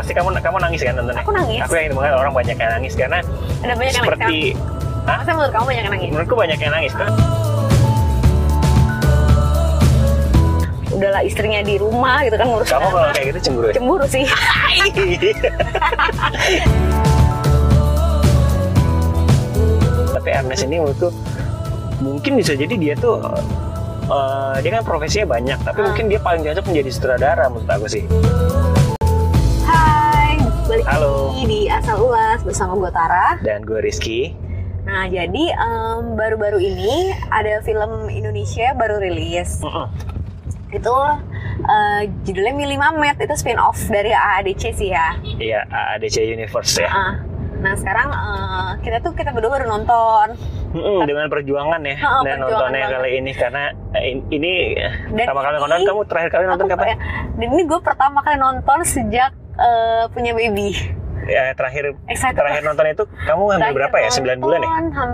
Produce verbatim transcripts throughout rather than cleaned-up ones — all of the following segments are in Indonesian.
pasti kamu kamu nangis kan nontonnya? Aku nangis. Aku yakin banget orang banyak yang nangis karena Ada banyak yang seperti, nangis. hah? Masa menurut kamu banyak yang nangis? Menurutku banyak yang nangis kan. Udahlah istrinya di rumah gitu kan ngurus Kamu anak. kalau kayak gitu cemburu ya? Cemburu sih. Tapi Ernest ini menurutku mungkin bisa jadi dia tuh uh, dia kan profesinya banyak, tapi Hmm. mungkin dia paling cocok menjadi sutradara menurut aku sih. Hai, balik Halo. lagi di Asal Ulas bersama gue Tara. Dan gue Rizky. Nah, jadi em, baru-baru ini ada film Indonesia baru rilis. Mm-mm. Itu eh, judulnya Mili Mamet, itu spin-off dari A A D C sih ya. Iya, A D C Universe ya. Ah, nah sekarang eh, kita tuh kita berdua baru nonton. Mm-mm, dengan perjuangan ya, Oh, dan perjuangan nontonnya banget. kali ini karena eh, in- ini Dan pertama kali ini- nonton, kamu terakhir kali nonton Aku- kapan? ya, Dan ini gue pertama kali nonton sejak eh, punya baby. Ya, terakhir Excited terakhir nonton itu kamu hampir Terakhir berapa ya? sembilan bulan ya? nonton, ham,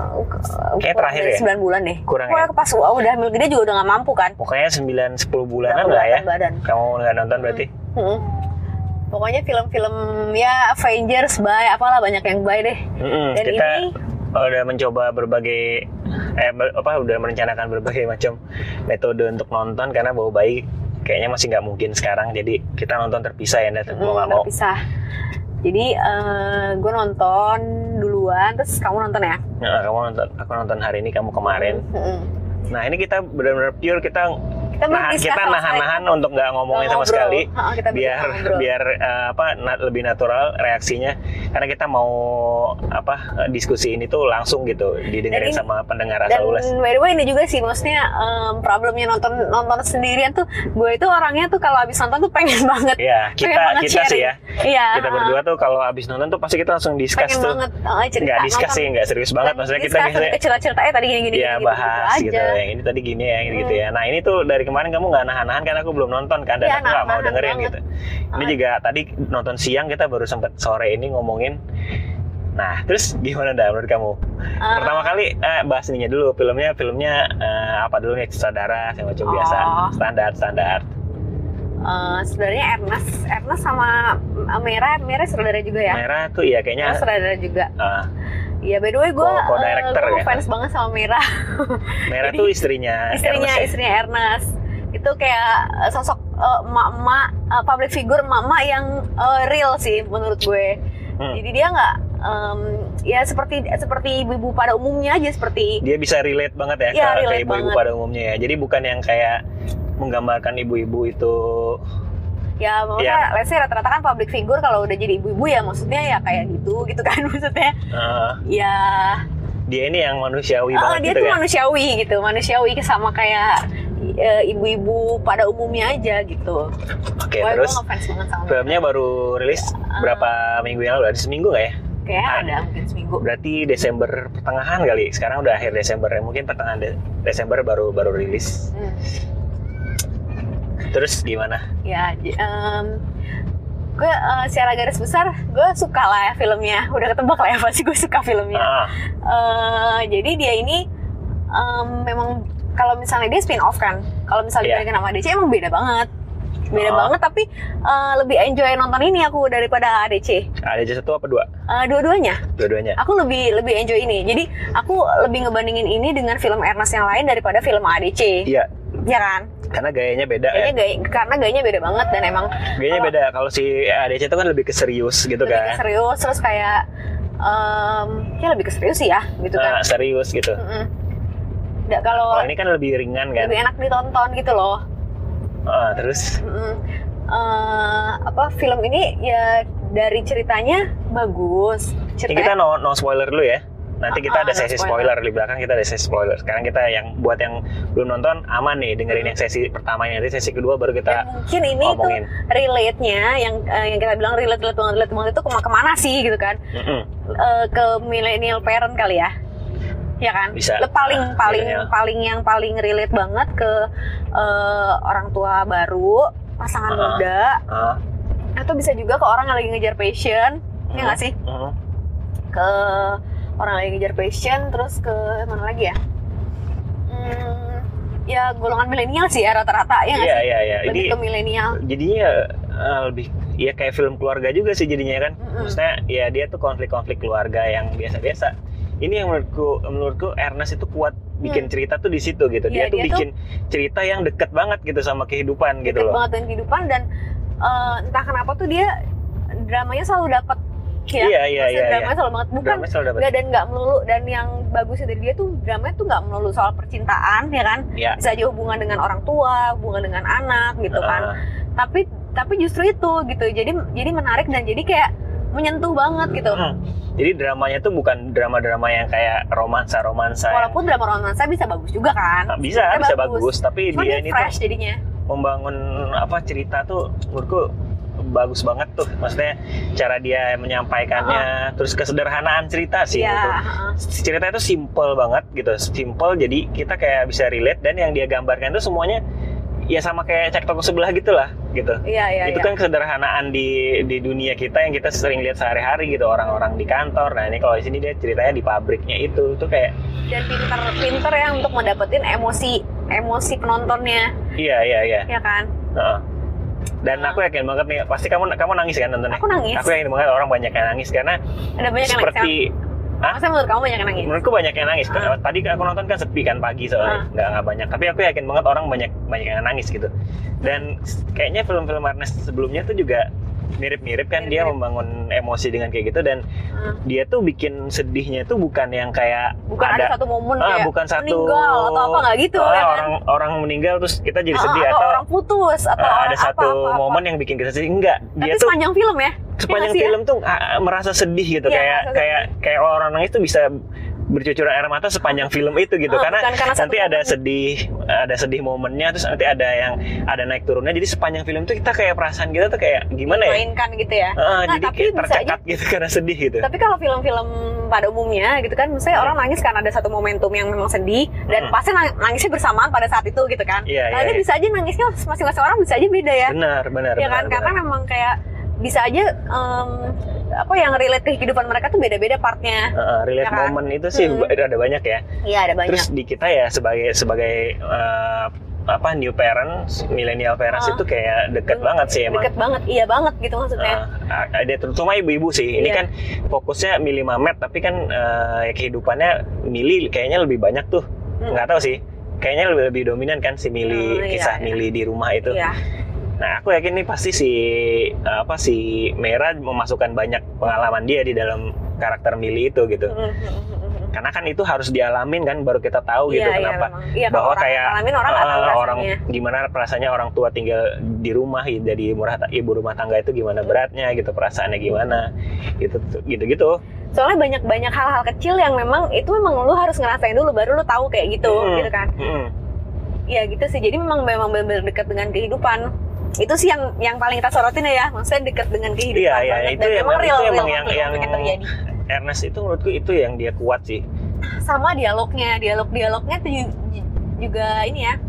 Kayak terakhir ya? sembilan bulan deh. Kurang Pokoknya ya? pas uh, udah hamil gede juga udah gak mampu kan. Pokoknya sembilan sepuluh bulanan Udah lah ya. kelihatan badan. Kamu nggak nonton berarti? Hmm. Pokoknya film-film ya Avengers, bye, apalah banyak yang bye deh. Mm-mm, Dan kita ini udah mencoba berbagai eh ber- apa udah merencanakan berbagai macam metode untuk nonton karena bawa bayi kayaknya masih nggak mungkin sekarang, jadi kita nonton terpisah ya, dan mau nggak hmm, mau. terpisah. Jadi gue nonton duluan, terus kamu nonton ya? Nah, kamu nonton, aku nonton hari ini, kamu kemarin. Hmm. Nah ini kita benar-benar pure, kita Kita nah, berdiskusi kita sama nahan-nahan sekali. untuk nggak ngomongin Nggak sama ngobrol. sekali, Ha, kita berdua biar ngobrol. biar eh, apa na- lebih natural reaksinya, karena kita mau apa diskusi ini tuh langsung gitu didengerin Dan ini- sama pendengar Dan Asal Ulas. by the way ini juga sih, maksudnya em, problemnya nonton nonton sendirian tuh, gue itu orangnya tuh kalau habis nonton tuh pengen banget. Ya kita pengen banget kita sih sharing. ya, Iya. kita berdua tuh kalau abis nonton tuh pasti kita langsung discuss pengen tuh. banget uh, cerita. Nggak discuss sih, nggak serius banget, maksudnya kita biasanya cerita-cerita eh tadi gini-gini ya gini, bahas gitu, gitu, aja. yang ini tadi gini ya gitu ya. Nah ini tuh dari kemarin kamu nggak nahan-nahan karena aku belum nonton kan, dan Iya, aku nggak mau nahan-nahan dengerin banget. gitu. Ini Ah. juga tadi nonton siang, kita baru sempet sore ini ngomongin. Nah terus gimana dah menurut kamu? Ah. Pertama kali eh, bahas ininya dulu, filmnya filmnya eh, apa dulu nih, sutradara yang macam Oh. biasa, standar standar. Eh, sebenarnya Ernest, Ernest sama Mera, Mera saudara juga ya. Merah tuh ya kayaknya. Mera saudara juga. ah, Iya, by the way gue Co- co-director ya? fans banget sama Mera. Merah Jadi, tuh istrinya. istrinya Ernest ya? istrinya Ernest. Itu kayak eh, sosok eh, emak-emak, eh, public figure emak-emak yang eh, real sih menurut gue. Hmm. Jadi dia nggak em, ya seperti seperti ibu-ibu pada umumnya aja, seperti Dia bisa relate banget ya, Iya, ke, ke relate ibu-ibu banget. pada umumnya ya. Jadi bukan yang kayak menggambarkan ibu-ibu itu. ya maksudnya Iya. let's say rata-rata kan public figure kalau udah jadi ibu-ibu ya maksudnya ya kayak gitu gitu kan maksudnya eh, ya dia ini yang manusiawi oh, banget dia gitu tuh kan. manusiawi gitu, manusiawi sama kayak eh, ibu-ibu pada umumnya aja gitu. Oke, Wah, terus gue ngefans banget sama mereka. filmnya baru rilis berapa minggu yang lalu? Ada seminggu nggak ya? Kayak Ah. ada mungkin seminggu. Berarti Desember pertengahan kali. Sekarang udah akhir Desember ya. Mungkin pertengahan De- Desember baru baru rilis. Hmm. Terus gimana? Ya, j- em, gue eh, secara garis besar gue suka lah ya filmnya. Udah ketebak lah ya pasti gue suka filmnya. Ah, Eh, jadi dia ini em, memang kalau misalnya dia spin off kan, kalau misalnya Iya. dibandingkan sama A D C emang beda banget, beda Oh. banget. Tapi eh, lebih enjoy nonton ini aku daripada A D C. ada aja satu apa dua? Eh, dua-duanya, Dua-duanya. aku lebih lebih enjoy ini. Jadi aku lebih ngebandingin ini dengan film Ernest yang lain daripada film A D C, Iya, ya kan? karena gayanya beda Kayaknya ya. gaya, karena gayanya beda banget dan emang Gayanya kalau- beda. Kalau si A D C itu kan lebih ke serius gitu lebih ke kan. serius, terus kayak em, ya lebih ke serius sih ya, gitu Nah, kan. serius gitu. Mm-mm. Nggak, kalau Kalau ini kan lebih ringan kan. lebih enak ditonton gitu loh. Ah, terus Mm-mm. Eh, apa film ini ya dari ceritanya bagus. ini Ceritanya kita no, no spoiler dulu ya. Nanti kita Ah, ada no sesi spoiler. spoiler. Di belakang kita ada sesi spoiler. Sekarang kita yang buat yang belum nonton aman nih, dengerin Hmm. yang sesi pertama ini. Nanti sesi kedua baru dan kita mungkin ini tuh ngomongin. relate-nya yang eh, yang kita bilang relate relate banget relate banget itu kemana kemana sih gitu kan? Mm-mm. Eh, ke millennial parent kali ya. Ya kan? Bisa. Le- paling Ah, paling millennial. paling yang paling relate banget ke eh, orang tua baru, pasangan Ah. muda, Ah. atau bisa juga ke orang yang lagi ngejar passion, ya nggak sih? Mm-mm. Ke orang lagi ngejar passion, terus ke mana lagi ya? Hmm, ya golongan milenial sih ya rata-rata ya nggak Iya sih? iya iya. Lebih Ini ke milenial. jadinya eh, lebih ya kayak film keluarga juga sih jadinya kan. Mm-mm. Maksudnya ya dia tuh konflik-konflik keluarga yang biasa-biasa. Ini yang menurutku menurutku Ernest itu kuat bikin Hmm. cerita tuh di situ gitu. Dia Iya, tuh dia bikin cerita yang deket banget gitu sama kehidupan gitu Deket loh. banget dengan kehidupan dan eh, entah kenapa tuh dia dramanya selalu dapat ya. Iya, iya, Maksudnya iya, dramanya iya. selalu banget bukan Dramanya selalu dapet. nggak dan nggak melulu, dan yang bagusnya dari dia tuh dramanya tuh nggak melulu soal percintaan ya kan, Ya. bisa aja hubungan dengan orang tua, hubungan dengan anak gitu kan, Uh, tapi tapi justru itu gitu, jadi jadi menarik dan jadi kayak menyentuh banget gitu. hmm. Jadi dramanya tuh bukan drama-drama yang kayak romansa-romansa. yang- Walaupun drama romansa bisa bagus juga kan, Nah, bisa Sebenarnya bisa bagus, tapi cuma dia dia ini fresh tuh jadinya. membangun apa cerita tuh menurutku bagus banget tuh. Maksudnya cara dia menyampaikannya, terus kesederhanaan cerita sih Iya, itu. heeh. Cerita itu simple banget gitu, simple jadi kita kayak bisa relate, dan yang dia gambarkan itu semuanya ya sama kayak Cek Toko Sebelah gitulah gitu. Iya, iya, Itu iya. kan kesederhanaan di di dunia kita yang kita sering lihat sehari-hari gitu, orang-orang di kantor. Nah ini kalau di sini dia ceritanya di pabriknya itu tuh kayak Dan pinter-pinter ya untuk mendapetin emosi emosi penontonnya, iya iya iya. ya kan? Heeh. Dan Nah. aku yakin banget nih, pasti kamu kamu nangis kan nontonnya? Aku nangis. Aku yakin banget orang banyak yang nangis karena Ada banyak yang seperti nangis. Hah? Maksudnya menurut kamu banyak yang nangis? menurutku banyak yang nangis. Ah. Tadi aku nonton kan sepi kan pagi soalnya, Ah. nggak nggak banyak. Tapi aku yakin banget orang banyak banyak yang nangis gitu. Dan kayaknya film-film Ernest sebelumnya tuh juga mirip-mirip kan, dia Mirip-mirip. membangun emosi dengan kayak gitu, dan Hmm. dia tuh bikin sedihnya tuh bukan yang kayak Bukan ada, satu momen ah, kayak bukan satu meninggal atau apa nggak gitu ah, ya kan? orang orang meninggal terus kita jadi Ah, sedih, atau, atau orang putus atau ah, orang ada satu apa, apa, apa. momen yang bikin kita sedih. Enggak, Tapi dia tuh sepanjang film ya? sepanjang Iya nggak sih ya? film tuh ah, merasa sedih gitu, Iya, kayak merasa kayak kayak orang nangis tuh bisa bercucuran air mata sepanjang film itu gitu, Oh, karena, bukan karena satu nanti ada momen. sedih ada sedih momennya, terus nanti ada yang ada naik turunnya, jadi sepanjang film tuh kita kayak perasaan kita tuh kayak gimana ya, Mainkan gitu ya. Ah, Nah, jadi tapi kayak bisa tercekat gitu karena sedih gitu. Tapi kalau film-film pada umumnya gitu kan, misalnya Hmm. orang nangis karena ada satu momentum yang memang sedih dan Hmm. pasti nang- nangisnya bersamaan pada saat itu gitu kan. Iya, Nah, iya, ini iya. bisa aja nangisnya masing-masing orang bisa aja beda ya. benar benar Ya kan, benar, karena benar. memang kayak bisa aja em, apa yang relate ke kehidupan mereka tuh beda-beda partnya. Uh, relate Ya kan? moment itu sih Hmm. ada banyak ya. Iya, ada banyak. Terus di kita ya sebagai sebagai uh, apa new parents, millennial parents Ah. itu kayak deket Hmm, banget sih emang. Deket banget, iya banget gitu maksudnya. Uh, ada terutama ibu-ibu sih. Ini Iya. kan fokusnya milih Mamet, tapi kan uh, ya kehidupannya milih kayaknya lebih banyak tuh. Hmm. Nggak tahu sih. Kayaknya lebih, lebih dominan kan si milih, Hmm, iya, kisah iya. milih di rumah itu. Iya. Nah, aku yakin nih pasti si apa si Mera memasukkan banyak pengalaman dia di dalam karakter Milih itu gitu. Hmm, hmm, hmm, hmm. Karena kan itu harus dialamin kan, baru kita tahu gitu Iya, iya, kenapa. memang. Iya, kalau Bahwa orang kayak ngalamin, orang nggak tahu eh, rasanya. orang gimana perasaannya orang tua tinggal di rumah jadi murah, ibu rumah tangga itu gimana beratnya gitu, perasaannya gimana gitu gitu gitu. Soalnya banyak-banyak hal-hal kecil yang memang itu memang lu harus ngerasain dulu baru lu tahu kayak gitu, Hmm. gitu kan. Hmm. Iya gitu sih. Jadi memang memang benar-benar dekat dengan kehidupan. Itu sih yang yang paling kita sorotin ya. Maksudnya dekat dengan kehidupan. Iya iya banget. itu Dan yang memang real, itu real emang yang konflik yang yang terjadi. Ernest itu menurutku itu yang dia kuat sih. Sama dialognya, dialog-dialognya tuh ju- ju- juga ini ya.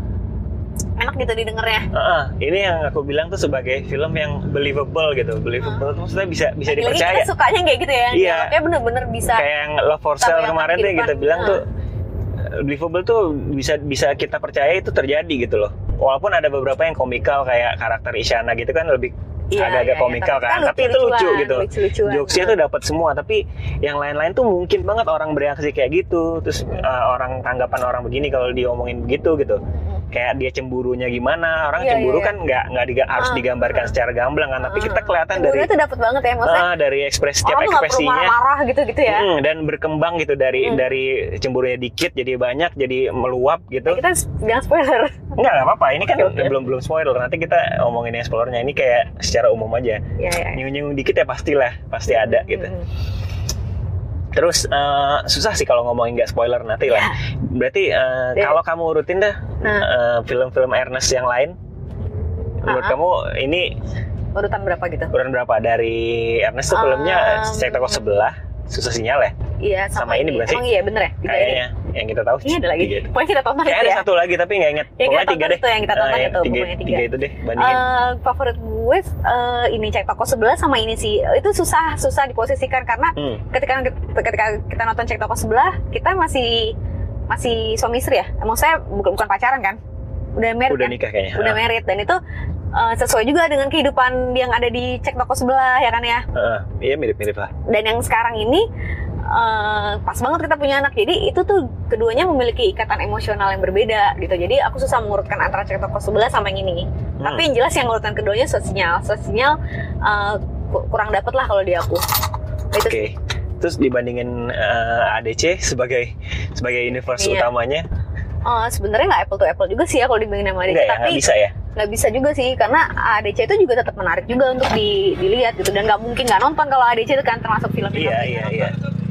Enak gitu didengarnya. Heeh, ini yang aku bilang tuh sebagai film yang believable gitu, believable tuh maksudnya bisa bisa Lagi-lagi dipercaya. kita sukanya kayak gitu ya. Iya. Dialognya bener-bener bisa. Kayak yang Love for Sale Tabayangkan kemarin tuh yang kita kehidupan. bilang Nah. tuh believable tuh bisa bisa kita percaya itu terjadi gitu loh. Walaupun ada beberapa yang komikal kayak karakter Isyana gitu kan lebih Iya, agak-agak iya, iya. komikal Tapi kan, kan tapi itu lucu lucu-lucuan, gitu. lucu-lucuan. Jokesnya tuh dapat semua, tapi yang lain-lain tuh mungkin banget orang bereaksi kayak gitu. Terus uh, orang tanggapan orang begini kalau diomongin begitu gitu. Kayak dia cemburunya gimana? Orang Iya, cemburu iya, iya. kan nggak nggak diga- harus Ah, digambarkan ah. secara gamblang kan, tapi kita kelihatan dari Cemburunya tuh dapet banget ya. Maksudnya ah, dari ekspresi setiap orang tuh nggak perlu ekspresinya. marah-marah gitu-gitu ya. Hmm, dan berkembang gitu dari Hmm. dari cemburunya dikit jadi banyak jadi meluap gitu. Nah, kita jangan spoiler. Enggak, nggak apa-apa. Ini kan Oke, oke. belum belum spoiler. Nanti kita omongin explore-nya. Ini kayak secara umum aja. Iya, iya. Nyung-nyung dikit ya pastilah, pasti ada gitu. Hmm. Terus eh, susah sih kalau ngomongin nggak spoiler nanti lah. Berarti eh, Deh. kalau kamu urutin dah Nah. eh, film-film Ernest yang lain, menurut Ah. kamu ini Urutan berapa gitu? urutan berapa dari Ernest tuh filmnya Um, Cek Toko Sebelah, Susah Sinyal ya? Iya, Sama sama, ini bukan sih? Emang iya bener ya? Tiga ini. Kayaknya yang kita tahu. Ini ada lagi. tiga itu. Pokoknya kita tonton Kayak itu ada ya. satu lagi tapi nggak inget. Yang kita Pokoknya tiga tonton deh. itu, yang kita tonton Ah, itu, tiga, pokoknya tiga. tiga itu deh, bandingin. Eh, favorit gue eh, ini Cek Toko Sebelah sama ini sih. Itu susah susah diposisikan karena Hmm. ketika ketika kita nonton Cek Toko Sebelah, kita masih masih suami istri ya. Emang saya bukan bukan pacaran kan? Udah married Udah kan? nikah kayaknya. Udah Ah. married dan itu uh, sesuai juga dengan kehidupan yang ada di Cek Toko Sebelah ya kan ya. Uh, iya mirip-mirip lah. Dan yang sekarang ini uh, pas banget kita punya anak, jadi itu tuh keduanya memiliki ikatan emosional yang berbeda gitu. Jadi aku susah mengurutkan antara Cek Toko Sebelah sama yang ini. Hmm. Tapi yang jelas yang mengurutan keduanya sosial, sosial uh, kurang dapet lah kalau di aku. Oke. Okay. Terus dibandingin uh, A D C sebagai sebagai universe iya. utamanya, uh, sebenarnya nggak apple to apple juga sih ya kalau dibandingin sama A D C. Nggak, tapi ya, bisa ya? Nggak bisa juga sih, karena A D C itu juga tetap menarik juga untuk di, dilihat gitu, dan nggak mungkin nggak nonton kalau A D C itu kan termasuk film yang iya iya iya.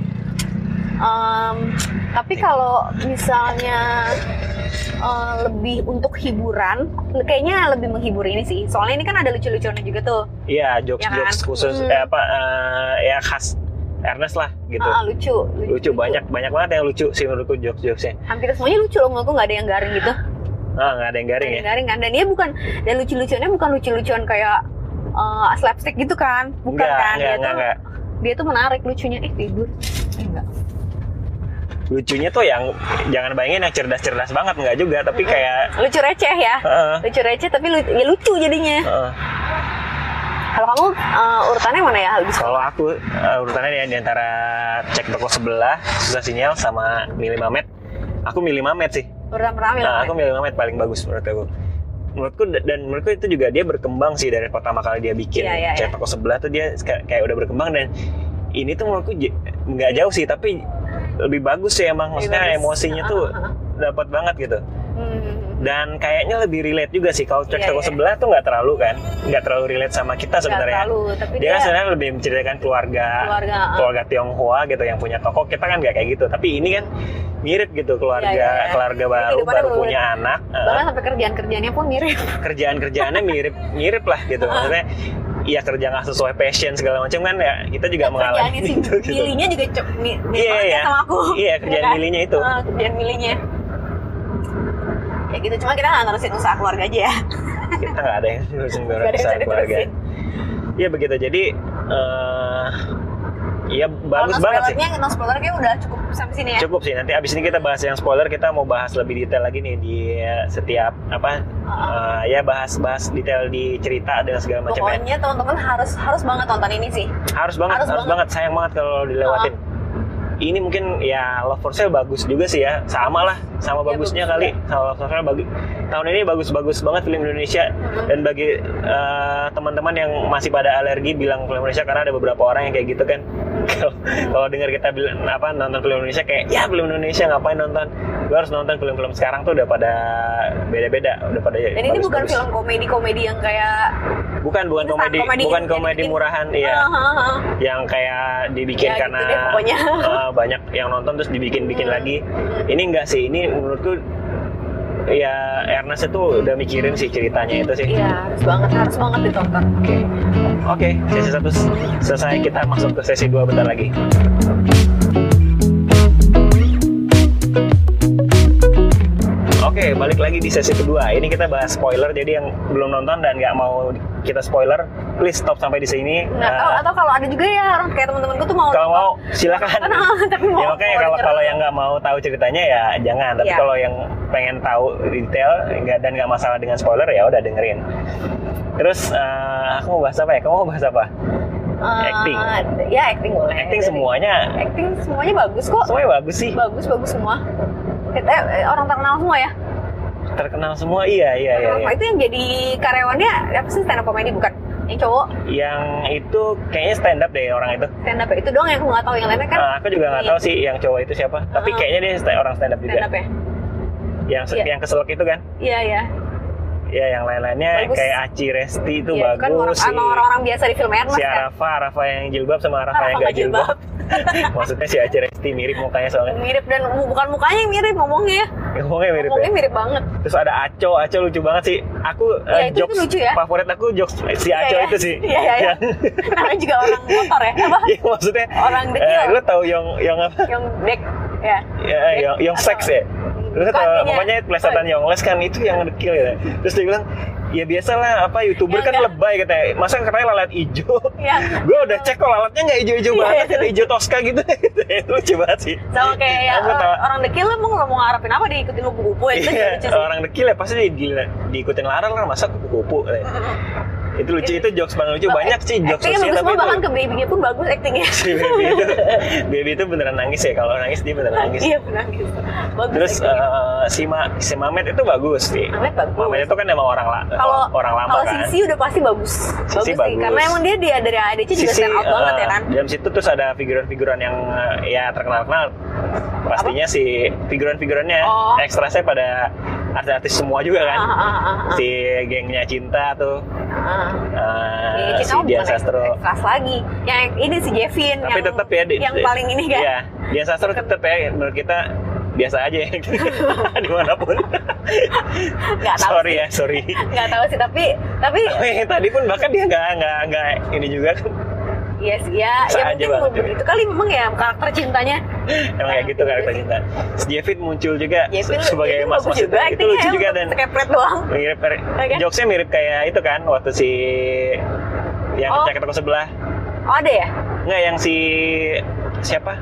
Um, tapi kalau misalnya uh, lebih untuk hiburan, kayaknya lebih menghibur ini sih. Soalnya ini kan ada lucu-lucuannya juga tuh. Iya, jokes-jokes ya kan? khusus hmm. eh, apa uh, ya khas Ernest lah gitu. Ah, lucu, lucu, lucu banyak lucu. banyak banget yang lucu sih menurutku jokes-jokesnya. Hampir semuanya lucu loh menurutku, nggak ada yang garing gitu. Ah, nggak ada yang garing ya. Garing kan, dan dia bukan, dan lucu-lucuannya bukan lucu-lucuan kayak uh, slapstick gitu kan, bukan enggak, kan? Enggak, dia enggak, tuh enggak. dia tuh menarik lucunya. Eh tidur? Eh, enggak. Lucunya tuh yang jangan bayangin yang cerdas-cerdas banget, enggak juga, tapi mm-hmm. kayak lucu receh ya. Uh, lucu receh tapi lucu, ya lucu jadinya. Uh. Kalau kamu uh, urutannya mana ya? Kalau aku uh, urutannya di antara Cek Toko Sebelah, Susah Sinyal sama Milih Mamet. Aku milih Mamet sih. Urutan pertama Milih nah, Mamet. Aku milih Mamet paling bagus menurut aku. Menurutku dan menurutku itu juga dia berkembang sih dari pertama kali dia bikin yeah, yeah, Cek yeah. Toko Sebelah tuh dia kayak udah berkembang, dan ini tuh menurutku nggak jauh sih, tapi lebih bagus sih emang, maksudnya emosinya tuh dapat banget gitu. Hmm. Dan kayaknya lebih relate juga sih kalau Cek yeah, Toko yeah. Sebelah tuh nggak terlalu kan, nggak terlalu relate sama kita sebenarnya. Dia, dia kan sebenarnya lebih menceritakan keluarga, keluarga, keluarga Tionghoa gitu yang punya toko. Kita kan nggak kayak gitu, tapi ini kan mirip gitu, keluarga yeah, yeah, yeah. keluarga baru baru punya bener. anak. Bahkan uh, sampai kerjaan-kerjaannya pun mirip. Kerjaan-kerjaannya mirip mirip lah gitu, maksudnya. Iya, kerja nggak sesuai passion segala macam kan ya, kita juga ya, mengalami si itu. Milihnya juga mirip iya, iya. sama aku. Iya, kerjaan ya, milihnya itu. Uh, kerjaan milihnya. Ya gitu, cuma kita nggak nerusin usaha keluarga aja ya. Kita nggak ada yang nerusin usaha keluarga. Iya begitu, jadi uh, ya bagus no banget sih. No spoiler kayaknya udah cukup sampai sini ya. Cukup sih, nanti abis ini kita bahas yang spoiler, kita mau bahas lebih detail lagi nih di setiap apa uh-huh. uh, ya bahas-bahas detail di cerita dan segala macam. Pokoknya teman-teman harus harus banget tonton ini sih. Harus banget, harus, harus banget. banget. Sayang banget kalau dilewatin. Uh-huh. Ini mungkin ya Love for Sale bagus juga sih ya, sama lah, sama ya, bagusnya bagus kali. Ya. Sama Love for Sale bagus. Tahun ini bagus-bagus banget film Indonesia. Uh-huh. Dan bagi uh, teman-teman yang masih pada alergi bilang film Indonesia, karena ada beberapa orang yang kayak gitu kan. Kalau dengar kita bilang apa nonton film Indonesia kayak ya film Indonesia ngapain nonton, lu harus nonton film-film sekarang tuh udah pada beda-beda, udah pada. Dan ini bukan film komedi-komedi yang kayak bukan bukan komedi, komedi bukan komedi dibikin, murahan iya, uh, uh, uh. yang kayak dibikin ya, karena gitu deh, uh, banyak yang nonton terus dibikin-bikin hmm. lagi. Ini enggak sih, ini menurutku ya Ernest itu udah mikirin sih ceritanya itu sih. Iya, harus banget, harus banget ditonton. Oke, okay. oke, okay, sesi satu selesai, kita masuk ke sesi dua bentar lagi. Oke, okay, balik lagi di sesi kedua. Ini kita bahas spoiler, jadi yang belum nonton dan nggak mau kita spoiler, please stop sampai di sini. Nggak, uh, atau kalau ada juga ya orang kayak teman-temanku tuh mau. Kalau mau, silakan. Tapi mau. Ya makanya kalau kalau yang nggak mau tahu ceritanya ya jangan. Tapi yeah. kalau yang pengen tahu detail nggak dan nggak masalah dengan spoiler ya udah dengerin. Terus uh, aku mau bahas apa ya? Kamu mau bahas apa? Uh, acting. Ya acting boleh. Acting semuanya. Acting semuanya bagus kok. Semuanya bagus sih. Bagus bagus semua. Kita eh, orang terkenal semua ya. Terkenal semua, iya iya iya. iya. Itu yang jadi karyawannya apa sih, stand up comedy bukan? Yang cowok? Yang itu kayaknya stand up deh orang itu. Stand up itu doang yang aku nggak tahu, yang lainnya kan? Uh, aku juga nggak tahu sih yang cowok itu siapa. Uh-huh. Tapi kayaknya dia stand, orang stand up juga. Stand up ya? Yang yeah. yang keselak itu kan? Iya yeah, iya. Yeah. Ya yang lain-lainnya bagus. Kayak Aci Resti itu ya, bagus kan orang, sih. Sama orang-orang biasa di film Ernest si Arafa, kan? Arafa yang jilbab sama Arafa yang nggak jilbab. Maksudnya si Aci Resti mirip mukanya soalnya. Mirip, dan bukan mukanya yang mirip, ngomongnya. Ngomongnya mirip. Ngomongnya ya? mirip banget. Terus ada Aco, Aco lucu banget sih. Aku ya, uh, itu jokes lucu ya? favorit aku jokes si Aco ya, itu sih. Iya iya iya. Namanya juga orang motor ya? Apa? Iya maksudnya. Orang dekil. Uh, lu tahu yang yang apa? Yang dek. Ya. Ya, dek, yang yang seks ya. Terus uh, pokoknya plesetan Yongles kan itu yang dekil ya. Terus dia bilang, Ya biasalah apa youtuber Ya, kan enggak. lebay katanya. Masa katanya lalat hijau. Ya. Gue udah cek kok lalatnya nggak hijau-hijau Iya, banget, itu. kayak hijau toska gitu. Itu lucu banget sih. Sama kayak ya, Aku tahu. orang dekil lah mau mau ngarepin apa diikutin kupu-kupu ya itu Iya, lucu sih. orang dekil ya pasti di, di, diikutin larang lah, masa kupu-kupu. Itu lucu, itu jokes paling lucu. Banyak sih jokes Actingnya sosial bagus tapi banget, itu. bahkan ke baby-nya pun bagus actingnya. Si baby itu, baby itu beneran nangis ya. Kalau nangis dia beneran nangis. Iya nangis. Bagus. Terus actingnya. eh, si Ma, si Mamet itu bagus sih. Mamet bagus. Mamet itu kan emang orang la, Kalau orang lama kalau kan. Sisi udah pasti bagus. Sisi bagus sih, bagus. karena emang dia dia dari A D C juga stand out eh, banget ya kan. Dalam situ terus ada figuran-figuran yang eh, ya terkenal-kenal. Pastinya si figuran-figurannya Oh. ekstrasnya pada artis-artis semua juga kan. Ah, ah, ah, ah. Si gengnya Cinta tuh. Ah. eh, Ini si Cinta Dian bukan Sastro. ekstras lagi. Yang ini si Jevin Tapi yang tetap ya di- yang paling ini kan. Iya, Dian Sastro tetap ya menurut kita biasa aja ya. Dimanapun. Nggak tahu Sorry sih. ya, sorry. Nggak tahu sih tapi tapi Tapi tadi pun bahkan dia nggak nggak nggak ini juga kan. iya sih ya, Bisa ya aja mungkin banget. begitu kali memang ya karakter cintanya. Emang kayak gitu karakter Cinta. Si Jevin muncul juga Jevin se- sebagai Jevin mas bagus mas itu, juga, itu actingnya lucu ya, juga untuk dan sekepret doang. mirip, mirip Oke. jokesnya mirip kayak itu kan waktu si yang Oh. jaket toko sebelah. Oh ada ya? Nggak, yang si siapa?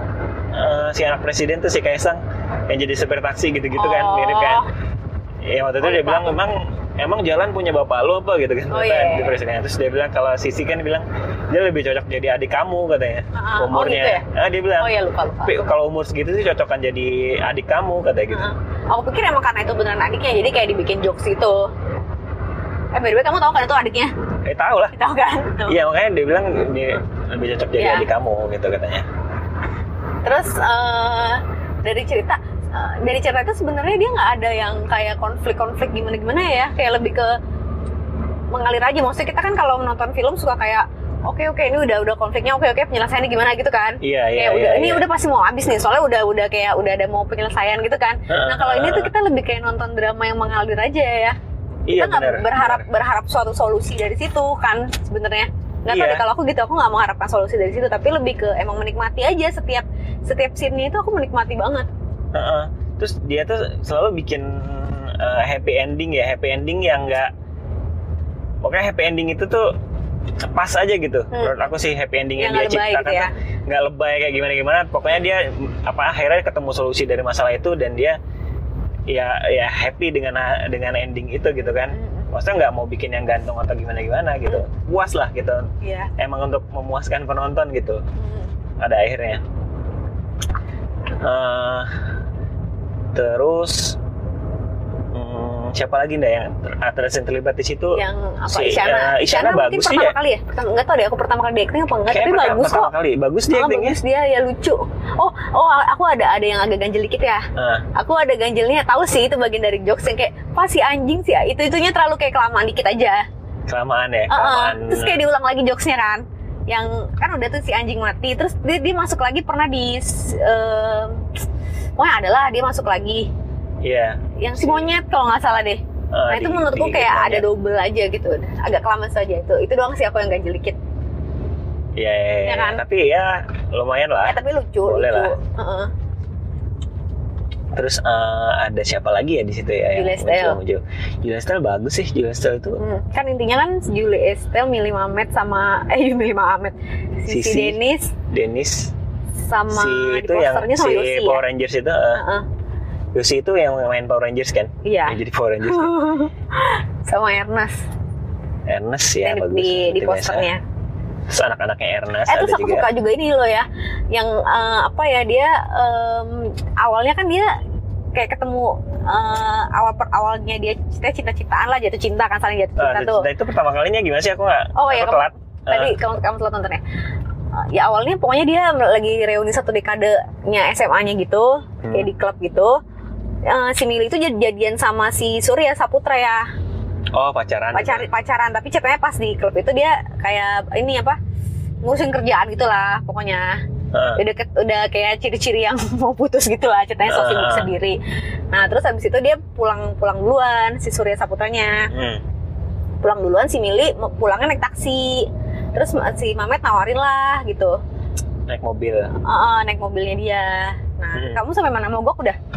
Eh, si anak presiden tuh si Kaisang yang jadi supir taksi gitu-gitu kan, Oh. mirip kan. Ya waktu itu Oh, dia lupa bilang aku. emang emang jalan punya bapak lo apa gitu kan. Oh, Ternyata iya. di presidennya. Terus dia bilang kalau Sisi kan bilang dia lebih cocok jadi adik kamu katanya. Ah, oh, Umurnya. gitu ya? Ah, dia bilang. Oh ya lupa lupa. Tapi kalau umur segitu sih cocokan jadi adik kamu katanya gitu. Heeh. Aku pikir emang karena itu beneran adiknya, jadi kayak dibikin jokes itu. Eh by the way kamu tahu kan itu adiknya? Eh tahu lah. Tahu kan? Iya makanya dia bilang dia lebih cocok jadi Iya. adik kamu gitu katanya. Terus eh, dari cerita eh, dari cerita itu sebenarnya dia nggak ada yang kayak konflik-konflik gimana-gimana ya, kayak lebih ke mengalir aja. Maksudnya kita kan kalau menonton film suka kayak oke oke ini udah udah konfliknya, oke oke penyelesaiannya gimana gitu kan. Iya, iya, Kayak udah iya, ini iya. udah pasti mau habis nih, soalnya udah udah kayak udah ada mau penyelesaian gitu kan. Nah kalau ini tuh kita lebih kayak nonton drama yang mengalir aja ya. Iya Kita nggak benar. berharap berharap suatu solusi dari situ kan sebenarnya. Nggak tahu Iya. deh kalau aku gitu, aku nggak mengharapkan solusi dari situ, tapi lebih ke emang menikmati aja setiap setiap scene-nya itu aku menikmati banget. Heeh. Terus dia tuh selalu bikin uh, happy ending ya, happy ending yang nggak, pokoknya happy ending itu tuh pas aja gitu. Hmm. Menurut aku sih happy ending yang Yang dia nggak lebay ciptakan gitu ya. tuh nggak lebay kayak gimana gimana. Pokoknya dia apa akhirnya ketemu solusi dari masalah itu dan dia ya ya happy dengan dengan ending itu gitu kan. Hmm. Maksudnya nggak mau bikin yang gantung atau gimana gimana gitu. Puas lah gitu. Iya. Emang untuk memuaskan penonton gitu. Hmm. Pada akhirnya. Eh, terus hmm, siapa lagi ndak yang aktris yang terlibat di situ? Yang apa Si, Isyana? eh, Isyana mungkin bagus sih pertama ya. kali ya. Pertama, nggak tahu deh aku pertama kali di acting apa enggak, Kayak tapi pertama, bagus pertama kok. kali. Bagus dia Oh, actingnya. bagus dia ya lucu. Oh, oh aku ada ada yang agak ganjel dikit ya. Ah, Aku ada ganjelnya, tahu sih itu bagian dari jokes yang kayak, "Wah si anjing sih, itu itunya terlalu kayak kelamaan dikit aja." kelamaan ya, Uh-uh. kelamaan. Terus kayak diulang lagi jokesnya kan, yang kan udah tuh si anjing mati, terus dia, dia masuk lagi pernah di, uh, pokoknya adalah dia masuk lagi, Iya. yang si monyet kalau nggak salah deh. Ah, Nah itu di- menurutku di- kayak di- ada double aja gitu, agak kelamaan saja itu. Itu doang sih aku yang ganjel dikit. Iya, iya, iya. Ya kan? Tapi ya lumayan lah. Eh tapi lucu, Boleh lucu. lah. Uh-uh. Terus eh, ada siapa lagi ya di situ ya yang Julia Estelle. muncul? Julia Estelle bagus sih, Julia Estelle itu. Hmm, kan intinya kan Julie Estelle, Millie Mamet sama eh Millie Mamet, si, si Sisi. Dennis Dennis sama si di itu yang posternya sama si Yosi Power ya. Rangers itu. eh, Uh-uh. Yosi itu yang main Power Rangers kan? Iya. Yang jadi Power Rangers. Sama Ernest Ernest ya yang bagus. di, di Itu biasa. posternya. Terus anak-anaknya Ernest Eh ada terus aku juga. suka juga ini loh ya, yang eh, apa ya dia em, awalnya kan dia kayak ketemu eh, awal per awalnya dia cinta-cintaan lah, jatuh cinta kan, saling jatuh cinta Ah, tuh. nah, itu pertama kalinya gimana sih aku nggak? Oh iya, aku kamu- telat. Tadi Ah, kamu kamu telat nonton ya. Eh, Ya awalnya pokoknya dia lagi reuni satu dekadenya S M A-nya gitu, Hmm. kayak di klub gitu. Eh, si Mili itu jadi jadian sama si Surya Saputra ya, oh pacaran. pacar pacaran, tapi ceritanya pas di klub itu dia kayak ini apa, ngurusin kerjaan gitulah pokoknya. Ah, Udah ke- udah kayak ciri-ciri yang mau putus gitulah, ceritanya so sibuk Ah. sendiri. Nah terus habis itu dia pulang pulang duluan si Surya Saputranya, hmm. pulang duluan, si Mili mau- pulangnya naik taksi. Terus si Mamet nawarin lah gitu, Naik mobil. "Uh, uh, naik mobilnya dia. Nah Hmm. kamu sampai mana, mogok udah?"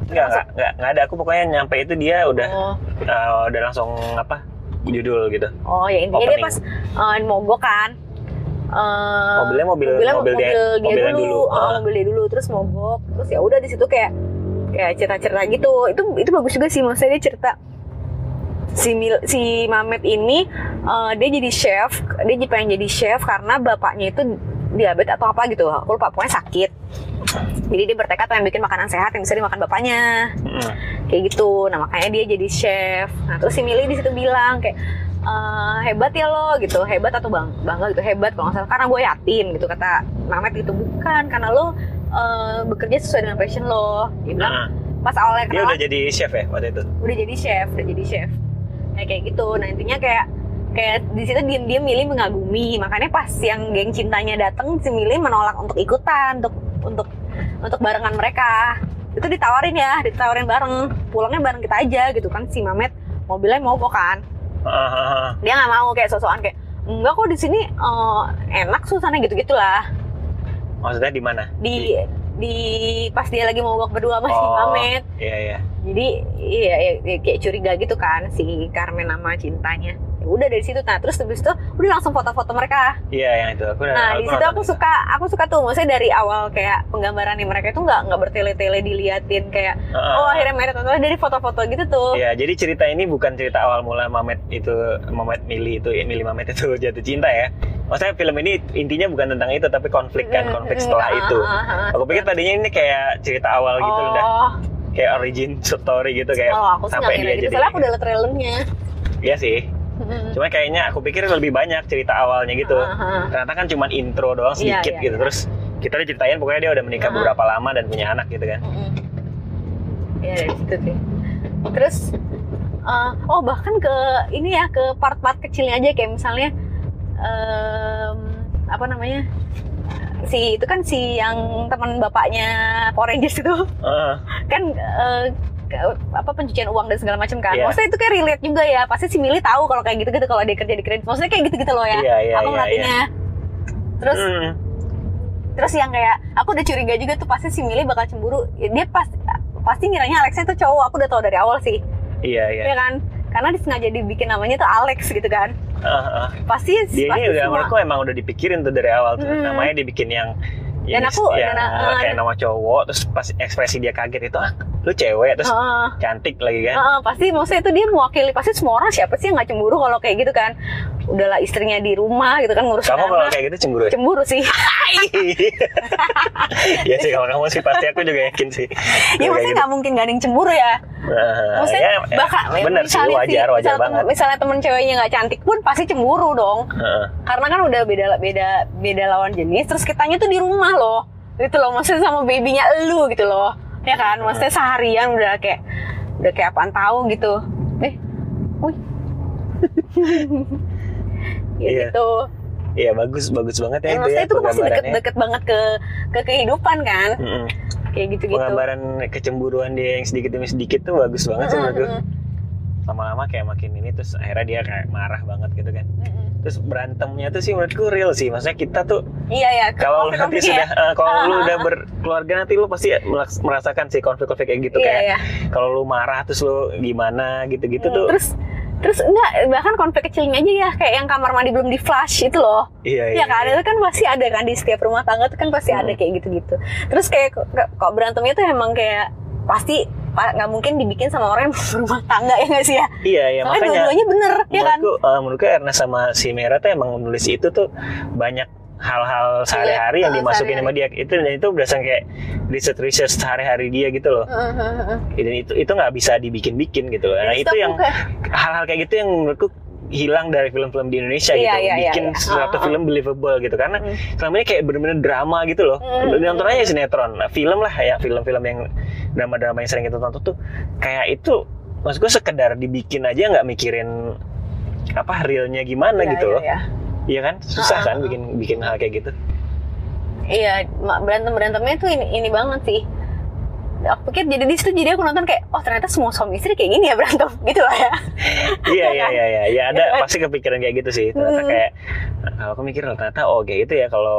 Enggak, enggak, enggak, enggak ada. Aku pokoknya nyampe itu dia udah Oh. uh, udah langsung apa? Judul gitu. Oh ya intinya dia Opening. pas uh, mogok kan. Uh, Mobilnya mobil mobilnya mobil dia, mobil dia mobilnya dulu, dulu. oh, Ah. mobil dia dulu terus mogok. Terus ya udah di situ kayak kayak cerita-cerita gitu. Itu itu bagus juga sih, maksudnya dia cerita si Mil, si Mamet ini uh, dia jadi chef, dia jadi pengen jadi chef karena bapaknya itu diabetes atau apa gitu. Aku lupa, pokoknya sakit. Jadi dia bertekad pengen bikin makanan sehat yang bisa dimakan bapaknya. Mm. Kayak gitu. Nah, makanya dia jadi chef. Nah, terus si Mili di situ bilang kayak "Eh, hebat ya lo gitu, hebat atau bang bangga gitu, hebat kalau nggak salah karena gue yatim gitu, kata Mamet gitu. Bukan, karena lo uh, bekerja sesuai dengan passion lo. Dia bilang Nah, pas awalnya dia kenal udah jadi chef ya waktu itu. udah jadi chef, udah jadi chef. Nah, kayak gitu. Nah, intinya kayak kayak di situ diam-diam Mili mengagumi. Makanya pas yang geng cintanya datang, si Mili menolak untuk ikutan, untuk untuk untuk barengan mereka. Itu ditawarin ya, ditawarin bareng. Pulangnya bareng kita aja gitu kan, si Mamet mobilnya mogok kan. Ah, Dia nggak mau kayak sosokan kayak enggak kok di sini eh, enak suasana gitu-gitulah. maksudnya di mana? Di di pas dia lagi mogok berdua sama si Oh, Mamet. iya iya. Jadi iya, iya, iya, kayak curiga gitu kan si Carmen sama cintanya. Ya udah dari situ, nah terus habis itu udah langsung foto-foto mereka. Iya yang itu. Aku udah, Nah di situ nonton aku itu. suka, aku suka tuh, maksudnya dari awal kayak penggambaran mereka itu nggak nggak bertele-tele diliatin kayak Ah, oh akhirnya mereka tonton dari foto-foto gitu tuh. Iya, jadi cerita ini bukan cerita awal mula Mamet itu, Mamet Mili itu, Mili Mamet itu jatuh cinta ya. Maksudnya film ini intinya bukan tentang itu, tapi konflik kan, Mm, konflik mm, setelah ah, itu. ah, ah, Aku pikir tadinya ini kayak cerita awal gitu, udah Oh, kayak origin story gitu kayak oh aku sih nggak sampai kira dia gitu, jadi. soalnya aku udah liat trailernya. Iya sih. Mm. Cuma kayaknya aku pikir lebih banyak cerita awalnya gitu. Ah, ah. Ternyata kan cuma intro doang Iya, sedikit iya, gitu. iya. Terus kita diceritain pokoknya dia udah menikah Ah. beberapa lama dan punya anak gitu kan. Mm-mm. Ya dari situ sih. Terus eh, oh bahkan ke ini ya, ke part-part kecilnya aja kayak misalnya em, apa namanya, si itu kan si yang teman bapaknya Power Rangers itu Ah, kan eh, ke- apa pencucian uang dan segala macam kan. Iya. Maksudnya itu kayak relate juga ya. Pasti si Mili tahu kalau kayak gitu-gitu kalau dia kerja di kredit. Maksudnya kayak gitu-gitu loh ya. Iya, iya, aku iya, ngeliatinnya. Terus hmm. terus yang kayak aku udah curiga juga tuh pasti si Mili bakal cemburu. Dia pas pasti ngiranya Alexnya tuh cowok. Aku udah tahu dari awal sih. Iya iya. Ya kan? Karena disengaja dibikin namanya tuh Alex gitu kan. Ah, ah. Pasti Dia pasti ini udah semua- menurutku emang udah dipikirin tuh dari awal tuh. Hmm. Namanya dibikin yang Dan yang- aku- yang dan, uh, kayak nama cowok, terus pas ekspresi dia kaget itu, ah lu cewek, terus Heeh. cantik lagi kan. Heeh, pasti maksudnya itu dia mewakili, pasti semua orang siapa sih yang nggak cemburu kalau kayak gitu kan. Udahlah istrinya di rumah gitu kan ngurus Kamu kalau anak. kayak gitu cemburu ya? Cemburu sih. Ya sih kalau kamu sih pasti, aku juga yakin sih. Ya Kalau kayak maksudnya gitu. nggak mungkin gak ada yang cemburu ya. Nah, Maksudnya ya, ya, bakal bener sih, misalnya wajar, wajar misalnya banget. Temen, misalnya temen ceweknya nggak cantik pun pasti cemburu dong. Heeh. Karena kan udah beda beda beda lawan jenis, terus kitanya tuh di rumah loh. Gitu loh, maksudnya sama babynya elu gitu loh. Ya kan, maksudnya seharian udah kayak udah kayak apaan tahu gitu. Eh, wih. Ya Iya. gitu. Iya bagus, bagus banget ya, Ya, itu ya maksudnya itu pasti penggambarannya. deket-deket banget ke ke kehidupan kan. Mm-mm. Kayak gitu-gitu. Penggambaran kecemburuan dia yang sedikit demi sedikit tuh bagus banget sih menurutku. Mm-mm. Lama-lama kayak makin ini, terus akhirnya dia kayak marah banget gitu kan. Mm-mm. Terus berantemnya tuh sih menurutku real sih. Maksudnya kita tuh Iya ya. kalau lu nanti konflik-konfliknya sudah eh, kalau Ah, lu ah, udah ah. berkeluarga nanti lu pasti melaks- merasakan sih konflik-konflik kayak gitu. Iya, Kayak iya. kalau lu marah terus lu gimana gitu-gitu Hmm, tuh. terus terus enggak, bahkan konflik kecilnya aja ya, kayak yang kamar mandi belum di flush itu loh. Iya Iya kan, itu kan pasti ada kan di setiap rumah tangga tuh kan pasti Hmm. ada kayak gitu-gitu. Terus kayak kok, kok berantemnya tuh emang kayak pasti pa- nggak mungkin dibikin sama orang yang berumah tangga ya nggak sih ya? Iya, iya Soalnya makanya dua-duanya bener ya kan? menurutku, eh, menurutku Ernest sama si Mera tuh emang menulis itu tuh banyak hal-hal sehari-hari yang eh, dimasukin sama sehari-hari. dia itu, dan itu berdasarkan kayak research research sehari-hari dia gitu loh. Dan itu itu nggak bisa dibikin-bikin gitu loh. Nah Jadi itu aku yang kayak- hal-hal kayak gitu yang menurutku hilang dari film-film di Indonesia Iya, gitu, iya, iya, bikin iya. suatu Ah, ah. film believable gitu, karena Hmm. selama ini kayak bener-bener drama gitu loh. Hmm. Nonton aja sinetron, nah, film lah ya, film-film yang drama-drama yang sering kita tonton tuh kayak itu, maksud gue sekedar dibikin aja nggak mikirin apa realnya gimana Iya, gitu iya, loh. iya. Iya kan, susah Ah, ah, kan ah. bikin bikin hal kayak gitu. Iya, berantem berantemnya tuh ini ini banget sih. Aku pikir jadi di situ, jadi aku nonton kayak oh ternyata semua suami istri kayak gini ya berantem gitu lah ya. Iya iya kan? iya iya, ya ada Iya kan? pasti kepikiran kayak gitu sih. Ternyata Hmm. kayak kalau aku mikir ternyata oh kayak gitu ya, kalau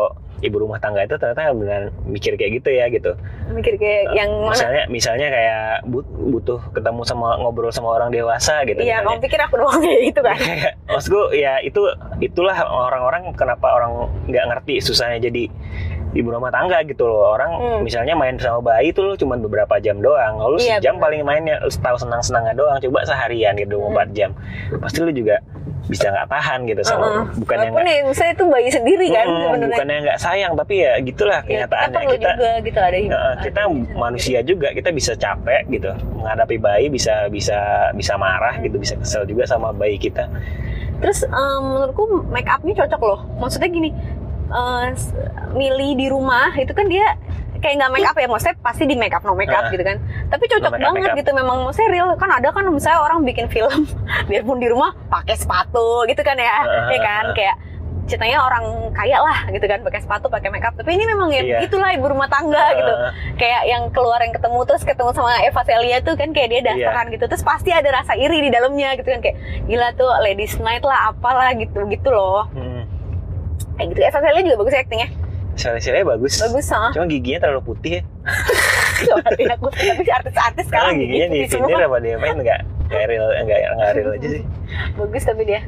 ibu rumah tangga itu ternyata beneran mikir kayak gitu ya gitu. Mikir kayak Uh, yang mana? misalnya misalnya kayak but- butuh ketemu sama ngobrol sama orang dewasa gitu. Iya, misalnya. kamu pikir aku doang kayak gitu kan? Kayak, maksudku ya itu itulah orang-orang kenapa orang nggak ngerti susahnya jadi ibu rumah tangga gitu loh. Orang Hmm. misalnya main sama bayi tuh cuma beberapa jam doang. Lalu Iya, sejam bener. paling mainnya lu tahu senang-senangnya doang. Coba seharian gitu Hmm. empat jam. Pasti lu juga bisa nggak tahan gitu sama Uh-uh. bukannya Walaupun nggak ya, misalnya itu bayi sendiri kan Mm, sebenarnya. bukannya nggak sayang tapi ya gitulah Ya, kita kenyataannya perlu kita juga gitu ada uh, ada kita sendiri. manusia juga kita bisa capek gitu menghadapi bayi bisa bisa bisa marah gitu bisa kesel juga sama bayi kita. Terus em, menurutku make upnya cocok loh. Maksudnya gini, eh, s- milih di rumah itu kan dia kayak nggak make up ya, maksudnya pasti di make up no make up Ah. gitu kan. Tapi cocok No make up, banget make up. gitu, memang maksudnya real kan. Ada kan misalnya orang bikin film biarpun di rumah pakai sepatu gitu kan ya, Ah, ya kan ah. kayak ceritanya orang kaya lah gitu kan, pakai sepatu pakai make up. Tapi ini memang ya Iya. begitulah ibu rumah tangga gitu. Uh, Kayak yang keluar yang ketemu terus ketemu sama Eva Celia tuh kan kayak dia dasteran gitu, terus pasti ada rasa iri di dalamnya gitu kan, kayak gila tuh ladies night lah apalah gitu gitu loh. hmm. Kayak gitu. Eva Celia juga bagus ya actingnya. Sele-sele bagus. Bagus ah. Cuma giginya terlalu putih ya. Berarti aku tapi artis-artis Karena sekarang giginya di gitu sindir semua. apa dia main nggak nggak real nggak nggak real aja sih. Bagus tapi dia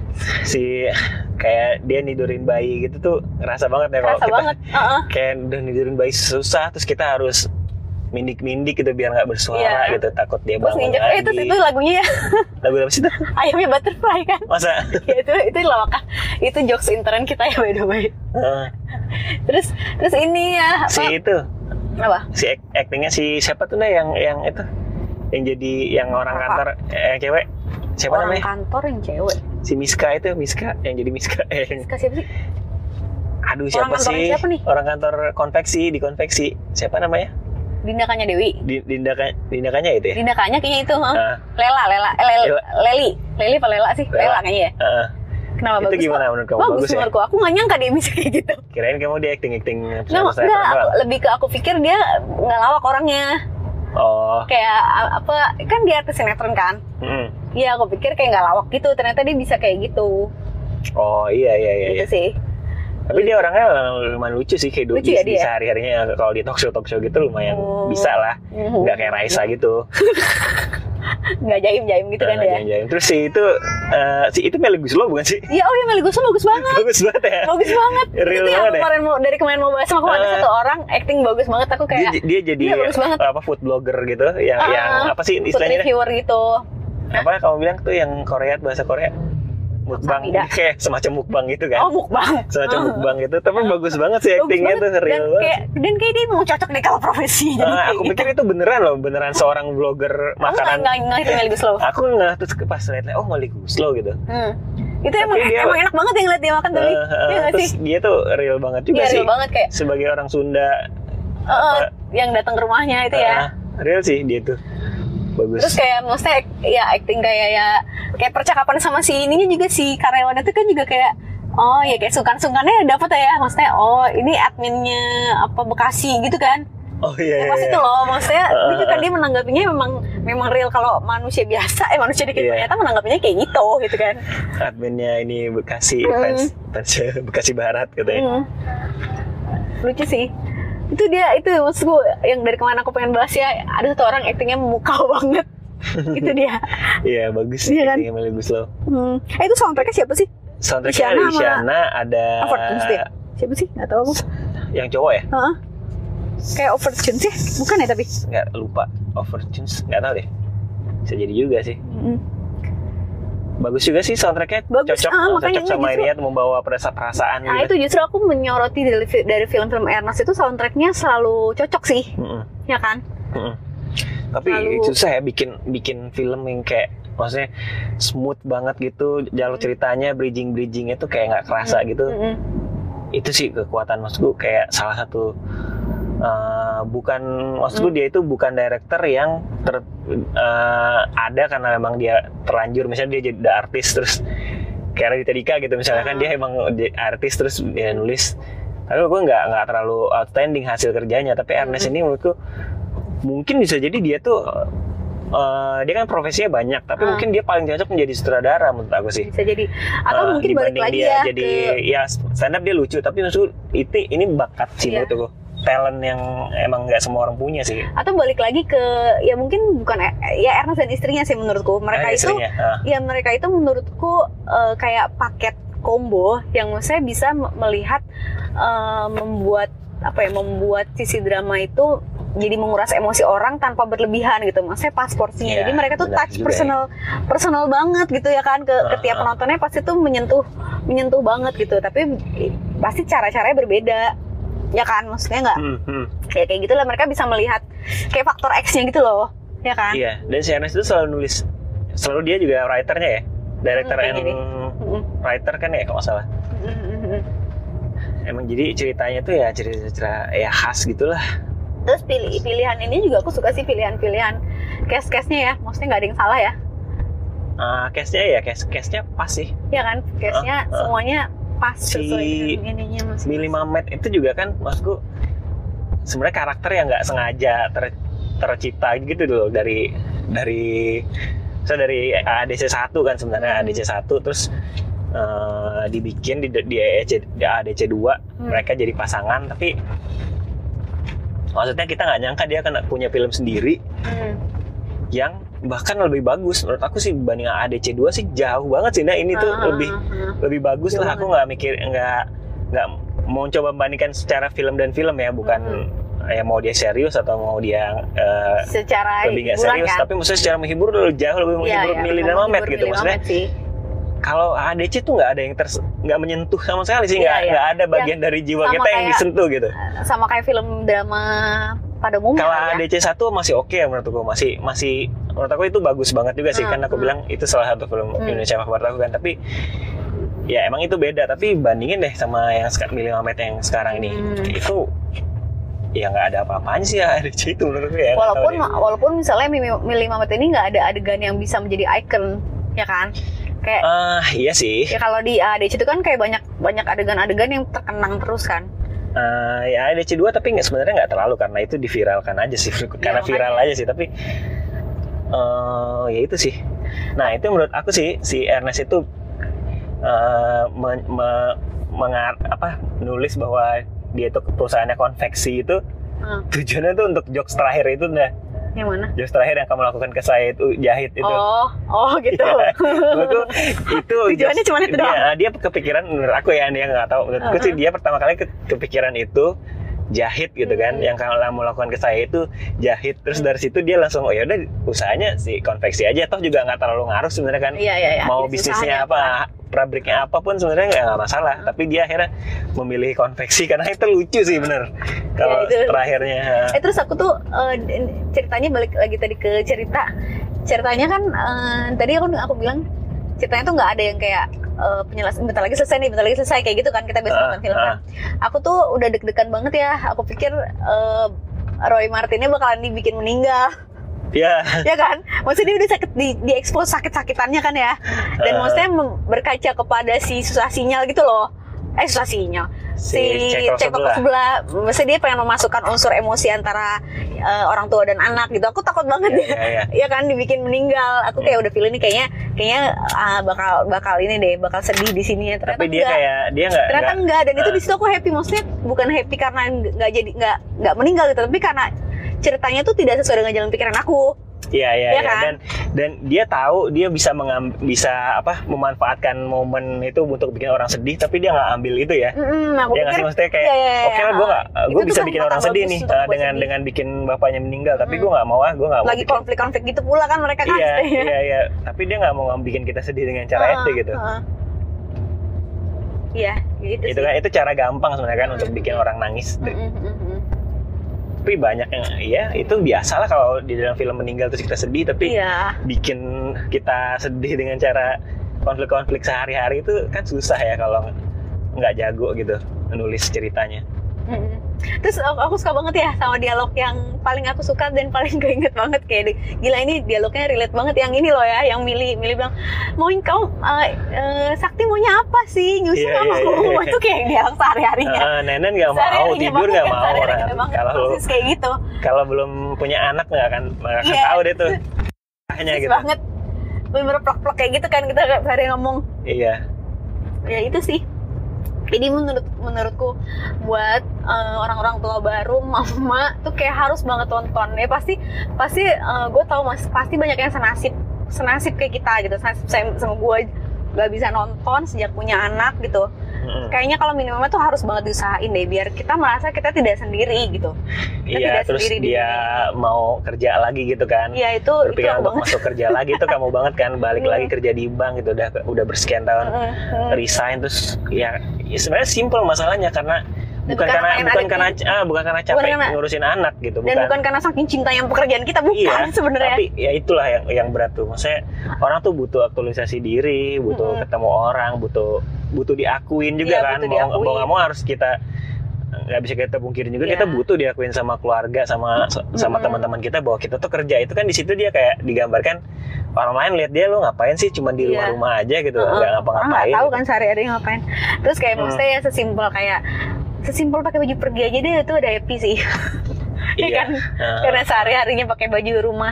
Si kayak dia nidurin bayi gitu tuh ngerasa banget ya kalau kerasa kita banget. Heeh. kayak udah nidurin bayi susah terus kita harus mindik-mindik gitu biar nggak bersuara Iya. gitu takut dia Terus bangun nginjek, lagi. eh itu itu lagunya ya. Lagu apa sih itu? Ayamnya butterfly kan. Masa? Ya, itu itu lawakah. Itu jokes intern kita ya by the way. Heeh. Terus terus ini ya si apa? itu Apa? si act- actingnya si siapa tuh nah yang yang itu yang jadi yang orang Apa? kantor eh, yang cewek siapa Orang namanya kantor yang cewek. si Miska itu Miska yang jadi Miska eh, yang- Siapa sih? aduh siapa kantornya sih siapa nih? orang kantor konveksi di konveksi siapa namanya Dindakannya Dewi. di Dindakan Dindakannya itu ya. Dindakannya kayaknya itu, huh? Ah. Lela, Lela, eh, Leli, Lela. Leli, Leli apa Lela sih? Lela. Lela kayaknya ya. Heeh. Kenapa Itu bagus? gimana kok? menurut kamu? Bagus, Bagus ya? menurutku. Aku nggak nyangka dia bisa kayak gitu. Kirain kamu dia acting acting Nggak, enggak, aku, lebih ke aku pikir dia nggak lawak orangnya. Oh. Kayak a- apa? Kan dia artis sinetron kan? Mm. Iya, aku pikir kayak nggak lawak gitu. Ternyata dia bisa kayak gitu. Oh iya iya iya. Gitu iya. sih. Tapi dia orangnya lumayan lucu sih kayak Lucu di, ya di dia? sehari-harinya kalau di talk show talk show gitu lumayan Oh. bisa lah. Mhm. Nggak kayak Raisa gitu. Nggak jaim-jaim gitu kan Nah, dia. jaim-jaim. Terus si itu eh, si itu Melly Guslo bukan sih? Iya, oh iya Melly Guslo bagus banget. Bagus banget ya. Bagus banget. Real Itu yang banget ya? kemarin mau, dari kemarin mau bahas sama aku ada Ah. satu orang acting bagus banget. Aku Dia, kayak dia jadi Iya, bagus banget. apa food blogger gitu yang Ah, yang apa sih food istilahnya? reviewer gitu. Apa kamu bilang tuh yang Korea bahasa Korea? Mukbang, Samida. kayak semacam mukbang gitu kan? Oh, mukbang. Semacam Ah. mukbang gitu, tapi bagus banget sih Bagus actingnya banget. tuh real dan banget. kayak dan kayak dia mau cocok deh kalau profesi. Jadi Ah, kayak aku gitu. pikir itu beneran loh, beneran seorang blogger Kamu nggak makanan. nggak nggak itu Melly Guslo. Aku nggak terus pas lihat, oh Melly Guslo gitu. Hmm. Itu emang dia- emang enak banget yang ngeliat dia makan tadi. Ah, ah, Iya nggak terus sih? dia tuh real banget juga Iya sih. real banget kayak Sebagai orang Sunda, eh, eh, apa- yang datang ke rumahnya itu ya. ah, real sih dia tuh bagus. Terus kayak maksudnya ya acting kayak ya kayak percakapan sama si ininya juga si karyawannya tuh kan juga kayak oh ya kayak sungkan-sungkannya dapat ya, maksudnya oh ini adminnya apa Bekasi gitu kan. oh iya, Ya iya, pas iya. itu loh, maksudnya Uh, lucu kan dia menanggapinya memang memang real kalau manusia biasa, eh manusia dikit Iya. ternyata menanggapinya kayak gitu gitu kan. Adminnya ini Bekasi Hmm. fans, fans Bekasi Barat katanya. Hmm. Lucu sih. Itu dia itu maksudku yang dari kemarin aku pengen bahas ya, ada satu orang actingnya memukau banget. Itu dia. Iya bagus Iya kan? actingnya Melly Guslo. Hmm. Eh itu soundtracknya siapa sih? Soundtracknya Isyana ada sama Isyana, ada Overtunes deh. Siapa sih? Nggak tahu aku. yang cowok ya? Heeh. Kayak Overtunes ya? Bukan ya tapi? Nggak lupa. Overtunes nggak tahu deh. Bisa jadi juga sih. Hmm. Bagus juga sih soundtracknya. Bagus, Cocok, ah, makanya cocok sama justru- ini ya, membawa perasa- perasaan Nah gitu. itu justru aku menyoroti dari, fi- dari film-film Ernest itu soundtracknya selalu cocok sih, Mm-mm. ya kan? Mm-mm. Tapi Lalu- susah ya bikin bikin film yang kayak maksudnya smooth banget gitu, jalur ceritanya, bridging bridgingnya tuh kayak nggak kerasa gitu. Mm-mm. Itu sih kekuatan maksudku, kayak salah satu uh, bukan maksudku Hmm. dia itu bukan director yang ter, uh, ada karena memang dia terlanjur, misalnya dia jadi udah artis terus kayak Raditya Dika gitu misalnya kan Hmm. dia emang di- artis terus dia nulis. Tapi gue nggak nggak terlalu outstanding hasil kerjanya. Tapi Ernest Hmm. ini menurutku mungkin bisa jadi dia tuh uh, dia kan profesinya banyak, tapi Ah. mungkin dia paling cocok menjadi sutradara menurut aku sih. Bisa jadi atau Uh, mungkin balik dibanding lagi dia ya jadi ke ya stand up dia lucu, tapi maksud itu ini bakat sih Iya. menurut aku, talent yang emang nggak semua orang punya sih. atau balik lagi ke ya mungkin bukan ya Ernest dan istrinya sih menurutku. Mereka Eh, itu istrinya, ah. ya mereka itu menurutku eh, kayak paket combo yang saya bisa m- melihat eh, membuat apa ya membuat sisi drama itu jadi menguras emosi orang tanpa berlebihan gitu. Maksudnya pas porsinya. Iya, Jadi mereka tuh benar touch juga personal personal banget gitu ya kan ke, ke Ah, tiap ah. penontonnya pasti tuh menyentuh menyentuh banget gitu. Tapi eh, pasti cara-caranya berbeda. Ya kan maksudnya nggak Hmm, hmm. ya kayak gitulah mereka bisa melihat kayak faktor X-nya gitu loh. Ya kan? Iya, dan si Ernest itu selalu nulis, selalu dia juga writernya ya, director Hmm, and kayak gini. Mm-mm. writer kan ya kalau nggak salah. Mm-mm. Emang jadi ceritanya tuh ya cerita-cerita ya khas gitulah. Terus pilih pilihan ini juga aku suka sih pilihan-pilihan case-case-nya ya. Maksudnya nggak ada yang salah ya. Ah, case-nya ya, case case-nya pas sih. Ya kan? Case-nya Ah, ah. semuanya pas Si sesuai dengan ininya masing-masing. Mili Mamet itu juga kan, maksudku sebenarnya karakter yang nggak sengaja ter, tercipta gitu loh dari dari so dari A D C satu kan sebenarnya. A D C satu terus eh, dibikin di di A D C di A D C dua Hmm. mereka jadi pasangan, tapi maksudnya kita nggak nyangka dia akan punya film sendiri Hmm. yang bahkan lebih bagus menurut aku sih dibanding A D C dua sih jauh banget sih. Nah ini tuh Ah, lebih ah, ah. lebih bagus Jauh lah. Aku nggak mikir nggak nggak mau coba bandingkan secara film dan film ya, bukan ya mau dia serius atau mau dia eh, Secara lebih nggak hiburan serius, kan? tapi maksudnya secara menghibur jauh lebih Iya, menghibur iya, Mili dan memang Mamet menghibur gitu. Mili Maksudnya Mamet sih. kalau A D C tuh nggak ada yang ters nggak menyentuh sama sekali sih, Iya, nggak iya. nggak ada bagian dari jiwa sama kita yang kayak- disentuh gitu. Sama kayak film drama pada umumnya Kalau kali ya. A D C satu masih oke ya menurut aku, masih masih menurut aku itu bagus banget juga sih. Hmm, Kan aku hmm. bilang itu salah satu film Hmm. Indonesia favorit aku kan, tapi ya emang itu beda. Tapi bandingin deh sama yang seka- Mili Mamet yang sekarang ini, Hmm. itu ya nggak ada apa-apanya sih ya A D C itu menurut aku ya. nggak Walaupun tahu deh. walaupun misalnya Mili Mili Mamet ini nggak ada adegan yang bisa menjadi icon, ya kan? Kayak Ah iya sih. ya kalau di A D C itu kan kayak banyak banyak adegan-adegan yang terkenang terus kan. Ah, ya A D C dua tapi nggak, sebenarnya nggak terlalu karena itu diviralkan aja sih, karena makanya. viral aja sih. Tapi eh ya itu sih. Nah itu menurut aku sih si Ernest itu eh me, me- mengar- apa nulis bahwa dia itu perusahaannya konveksi itu Hmm. tujuannya tuh untuk jokes terakhir itu nah Yang mana? jokes terakhir yang kamu lakukan ke saya itu jahit itu. Oh, oh gitu. Menurutku itu Tujuannya jokes- cuma itu dia, doang? dia kepikiran menurut aku ya, dia nggak tahu menurutku sih dia pertama kali ke- kepikiran itu jahit gitu kan, Hmm. yang kamu lakukan ke saya itu jahit. Terus dari situ dia langsung oh ya udah usahanya si konveksi aja, toh juga nggak terlalu ngaruh sebenarnya kan. Iya, iya, iya. Mau Jadi bisnisnya usahanya apa, pabriknya apapun sebenarnya nggak nggak masalah. Tapi dia akhirnya memilih konveksi karena itu lucu sih bener. Kalau itu lucu. terakhirnya. Eh terus aku tuh eh, ceritanya balik lagi tadi ke cerita. Ceritanya kan eh, tadi aku aku bilang ceritanya tuh nggak ada yang kayak eh, penyelesaian bentar lagi selesai nih, bentar lagi selesai kayak gitu kan kita biasa Ah, nonton film kan. ah. Aku tuh udah deg-degan banget ya. Aku pikir eh, Roy Martinnya bakalan dibikin meninggal. Ya. Ya kan? Maksudnya dia udah sakit di, di expose sakit-sakitannya kan ya. Dan Uh. maksudnya mem- berkaca kepada si susah sinyal gitu loh. Eh susah sinyal. Si Si Cekok cekok sebelah. sebelah. Maksudnya dia pengen memasukkan unsur emosi antara eh, orang tua dan anak gitu. Aku takut banget Iya, ya. iya, iya. Iya kan dibikin meninggal. Aku kayak udah feeling nih kayaknya kayaknya ah, bakal bakal ini deh, bakal sedih di sini ya. Ternyata Tapi dia enggak. kayak dia nggak Ternyata nggak- enggak, dan itu Ah. di situ aku happy. Maksudnya bukan happy karena nggak jadi nggak nggak meninggal gitu, tapi karena ceritanya tuh tidak sesuai dengan jalan pikiran aku. Iya iya Iya iya. kan? dan dan dia tahu dia bisa mengam, bisa apa memanfaatkan momen itu untuk bikin orang sedih, tapi dia nggak ambil itu ya. Mm, aku Ya nggak pikir sih, maksudnya kayak iya, iya, iya, oke lah iya. gue nggak Itu gue tuh bisa kan bikin bakal orang sedih bagus nih untuk eh, buat dengan sedih. dengan bikin bapaknya meninggal, tapi Mm. gue nggak mau ah gue nggak mau lagi bikin- konflik-konflik gitu pula kan mereka kan. iya iya iya tapi dia nggak mau bikin kita sedih dengan cara Heeh, itu gitu. heeh. Iya, gitu Itu sih. kan itu cara gampang sebenarnya kan untuk Mm. bikin orang nangis. Mm, mm, mm, mm. Tapi banyak yang ya itu biasa lah kalau di dalam film meninggal terus kita sedih, tapi Iya. bikin kita sedih dengan cara konflik-konflik sehari-hari itu kan susah ya kalau nggak jago gitu menulis ceritanya. Mm. Terus aku, aku suka banget ya sama dialog yang paling aku suka dan paling keinget banget kayak di- gila ini dialognya relate banget yang ini loh ya, yang Mili Mili bilang mau kamu uh, uh, Sakti maunya apa sih nyusul Iya, sama iya, aku. iya. Itu kayak dialog sehari-harinya. Eh, Nenen nggak mau Sehari-harinya tidur banget nggak kan, mau sehari-harinya orang. banget, Kalau persis kayak gitu. kalau belum punya anak nggak akan nggak akan Iya. tahu deh tuh. istilahnya persis gitu. banget. Bener-bener plak-plak kayak gitu kan kita sehari ngomong. Iya. Ya itu sih. Jadi menurut menurutku buat uh, orang-orang tua baru, mama tuh kayak harus banget tonton. Ya pasti pasti uh, gue tahu mas pasti banyak yang senasib senasib kayak kita gitu. Senasib saya sama gue gak bisa nonton sejak punya anak gitu. Mm-hmm. Kayaknya kalau minimalnya tuh harus banget diusahain deh biar kita merasa kita tidak sendiri gitu. Kita iya, tidak terus sendiri dia di mau kerja lagi gitu kan. Iya itu berpikiran itu untuk masuk kerja lagi itu kamu banget kan, balik lagi kerja di bank gitu udah udah bersekian tahun mm-hmm. resign terus ya, ya sebenarnya simple masalahnya karena bukan, bukan karena bukan karena ah, bukan karena capek bukan karena, ngurusin anak gitu bukan. Dan bukan karena saking cinta yang pekerjaan kita bukan iya, sebenarnya. Tapi ya itulah yang yang berat tuh. Maksudnya orang tuh butuh aktualisasi diri, butuh mm-hmm. ketemu orang, butuh butuh diakuin juga iya, kan. Mau mau nggak mau harus kita nggak bisa kita pungkirin juga yeah. kita butuh diakuin sama keluarga sama sama mm-hmm. teman-teman kita bahwa kita tuh kerja. Itu kan di situ dia kayak digambarkan orang lain lihat dia lo ngapain sih cuma di yeah. rumah-rumah aja gitu, nggak uh-uh. ngapa-ngapain. Orang nggak tahu gitu. kan sehari-hari ngapain. Terus kayak hmm. maksudnya ya sesimpel kayak sesimpel pakai baju pergi aja deh itu udah happy sih. Iya kan? Uh. Karena sehari-harinya pakai baju rumah.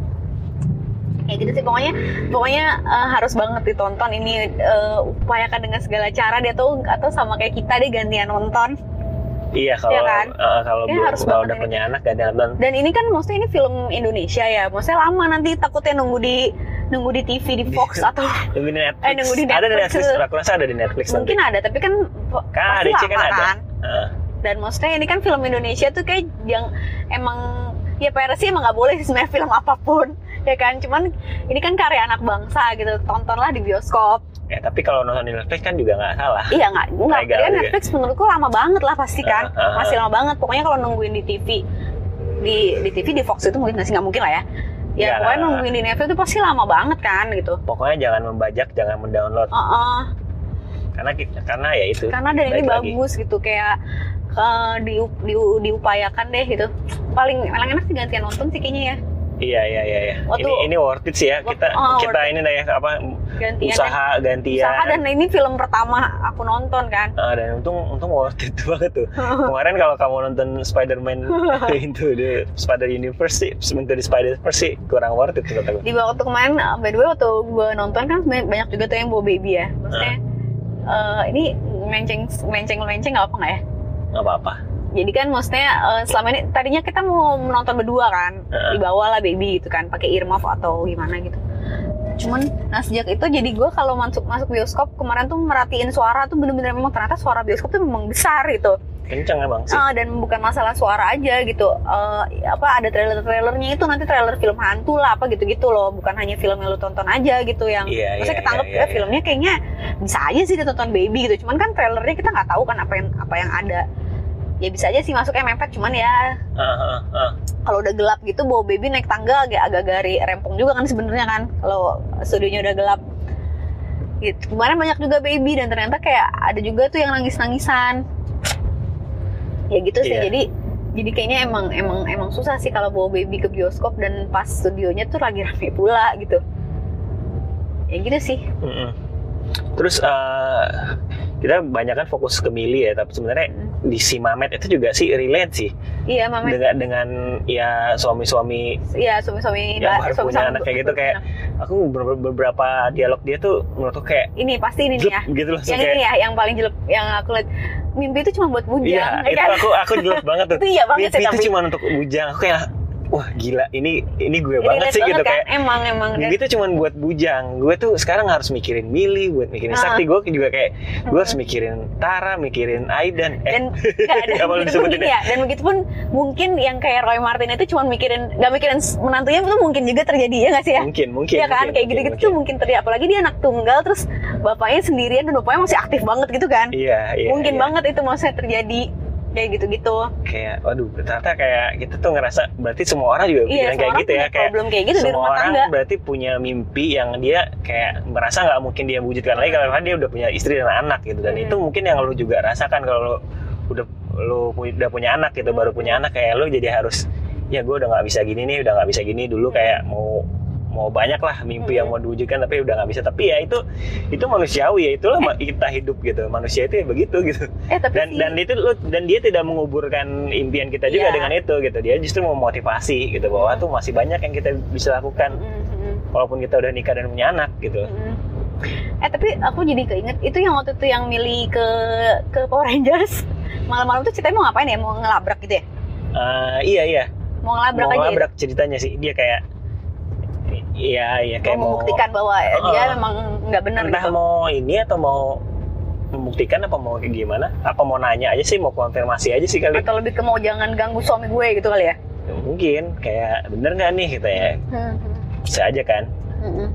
Ya gitu sih pokoknya pokoknya uh, harus banget ditonton ini, uh, upayakan dengan segala cara dia tuh atau sama kayak kita deh gantian nonton. Iya kalau ya kan? uh, kalau ya, belum harus kalau udah ini. punya anak gantian nonton. Dan ini kan maksudnya ini film Indonesia ya. Maksudnya lama nanti takutnya nunggu di nunggu di T V di Fox atau nunggu di Netflix. Eh, nunggu di Netflix. Ada di Netflix, aku rasa ada di Netflix. Mungkin nanti. Ada, tapi kan kan pasti lama kan. Ada. Uh. Dan maksudnya ini kan film Indonesia tuh kayak yang emang ya piracy emang nggak boleh sih sebenarnya film apapun ya kan. Cuman ini kan karya anak bangsa gitu, tontonlah di bioskop. Ya tapi kalau nonton di Netflix kan juga nggak salah. Iya nggak, nggak. Karena Netflix menurutku lama banget lah pasti kan, uh, uh, uh. masih lama banget. Pokoknya kalau nungguin di T V, di di T V di Fox itu mungkin masih nggak mungkin lah ya. Ya, ya pokoknya nungguin di Netflix itu pasti lama banget kan gitu. Pokoknya jangan membajak, jangan mendownload. Uh-uh. Karena karena ya itu. Karena dan ini bagus lagi. Gitu kayak uh, di, di, diupayakan deh gitu. Paling paling enak sih gantian nonton sih kayaknya ya. Iya iya iya. iya. Waktu, ini ini worth it sih ya kita oh, kita ini dah ya apa gantian, dan, usaha gantian. Usaha dan ini film pertama aku nonton kan. Ah, dan untung untung worth it banget tuh. Kemarin kalau kamu nonton Spider-Man Into the Spider Universe sih, Into the Spider-Verse sih kurang worth it menurut aku. Di waktu kemarin by the way waktu gue nonton kan banyak juga tuh yang bawa baby ya. Maksudnya uh, ini melenceng melenceng melenceng nggak apa nggak ya? Nggak apa-apa. Jadi kan maksudnya uh, selama ini tadinya kita mau menonton berdua kan, uh. dibawa lah baby gitu kan, pakai earmuff atau gimana gitu. Cuman nah sejak itu jadi gue kalau masuk masuk bioskop kemarin tuh merhatiin suara tuh bener-bener memang ternyata suara bioskop tuh memang besar gitu. Kenceng emang sih. Uh, dan bukan masalah suara aja gitu. Uh, apa ada trailer-trailernya itu nanti trailer film hantu lah apa gitu-gitu loh, bukan hanya film yang lu tonton aja gitu yang yeah, maksudnya yeah, ketangkep yeah, ya yeah, filmnya kayaknya bisa aja sih ditonton baby gitu. Cuman kan trailernya kita nggak tahu kan apa yang apa yang ada. Ya bisa aja sih masuknya mepet, cuman ya uh, uh, uh. kalau udah gelap gitu bawa baby naik tangga agak agak gari rempong juga kan sebenarnya kan kalau studionya udah gelap gitu. Kemarin banyak juga baby dan ternyata kayak ada juga tuh yang nangis-nangisan ya gitu sih. yeah. jadi jadi kayaknya emang emang emang susah sih kalau bawa baby ke bioskop dan pas studionya tuh lagi rame pula gitu ya gitu sih. Mm-mm. Terus uh, kita banyak kan fokus ke Mili ya, tapi sebenarnya hmm. di si Mamet itu juga sih relate sih. Iya Mamet. Dengan dengan ya suami-suami. Iya suami-suami yang baru suami punya anak kayak gitu kayak aku beberapa dialog dia tuh menurutku kayak ini pasti ini nih ya. Gitu loh. Yang kayak, ini ya yang paling jelek yang aku lihat mimpi itu cuma buat bujang. Iya ya itu kan? aku aku jelek banget tuh. Itu iya banget mimpi sih, itu tapi... cuma untuk bujang. Aku kayak wah gila ini ini gue Jadi banget sih gitu kan? kayak emang emang mimpi itu cuma buat bujang. Gue tuh sekarang harus mikirin Mili, buat mikirin uh. Sakti. Gue juga kayak gue harus mikirin Tara, mikirin Aidan. Eh, dan gak, dan begitu ya. Dan begitupun mungkin yang kayak Roy Martin itu cuma mikirin nggak mikirin menantunya itu mungkin juga terjadi ya nggak sih ya? Mungkin mungkin. Ya kan mungkin, kayak gitu-gitu tuh mungkin terjadi. Apalagi dia anak tunggal terus bapaknya sendirian dan bapaknya masih aktif banget gitu kan? Iya iya. Mungkin iya. banget itu maksudnya terjadi. Kayak gitu-gitu. Kayak, waduh, ternyata kayak kita tuh ngerasa berarti semua orang juga iya, pikiran kayak gitu ya. Kayak problem kayak gitu semua di rumah orang tangga. berarti punya mimpi yang dia kayak merasa nggak mungkin dia wujudkan lagi karena dia udah punya istri dan anak gitu. Dan hmm. itu mungkin yang lu juga rasakan kalau lu udah lu udah punya anak gitu, baru punya anak kayak lu jadi harus, ya gue udah nggak bisa gini nih, udah nggak bisa gini dulu kayak mau mau banyak lah mimpi hmm. yang mau diwujudkan tapi udah nggak bisa. Tapi ya itu itu manusiawi ya, itulah eh. kita hidup gitu, manusia itu ya begitu gitu. Eh, tapi dan sih. dan itu dan dia tidak menguburkan impian kita juga yeah. dengan itu gitu. Dia justru memotivasi gitu bahwa tuh masih banyak yang kita bisa lakukan. hmm. walaupun kita udah nikah dan punya anak gitu. Mm. Eh tapi aku jadi keinget itu yang waktu itu yang milih ke ke Power Rangers malam-malam tuh ceritanya mau ngapain ya? Mau ngelabrak gitu ya? Uh, iya iya. Mau ngelabrak mau aja. ngelabrak Ya? ceritanya sih dia kayak iya iya kayak mau membuktikan mau, bahwa uh, dia memang nggak benar entah gitu. mau ini atau mau membuktikan apa mau kayak gimana? Apa mau nanya aja sih, mau konfirmasi aja sih kali. Atau lebih ke mau jangan ganggu suami gue gitu kali ya? Ya, mungkin kayak bener nggak nih gitu ya. Hmm. Bisa aja kan. Hmm.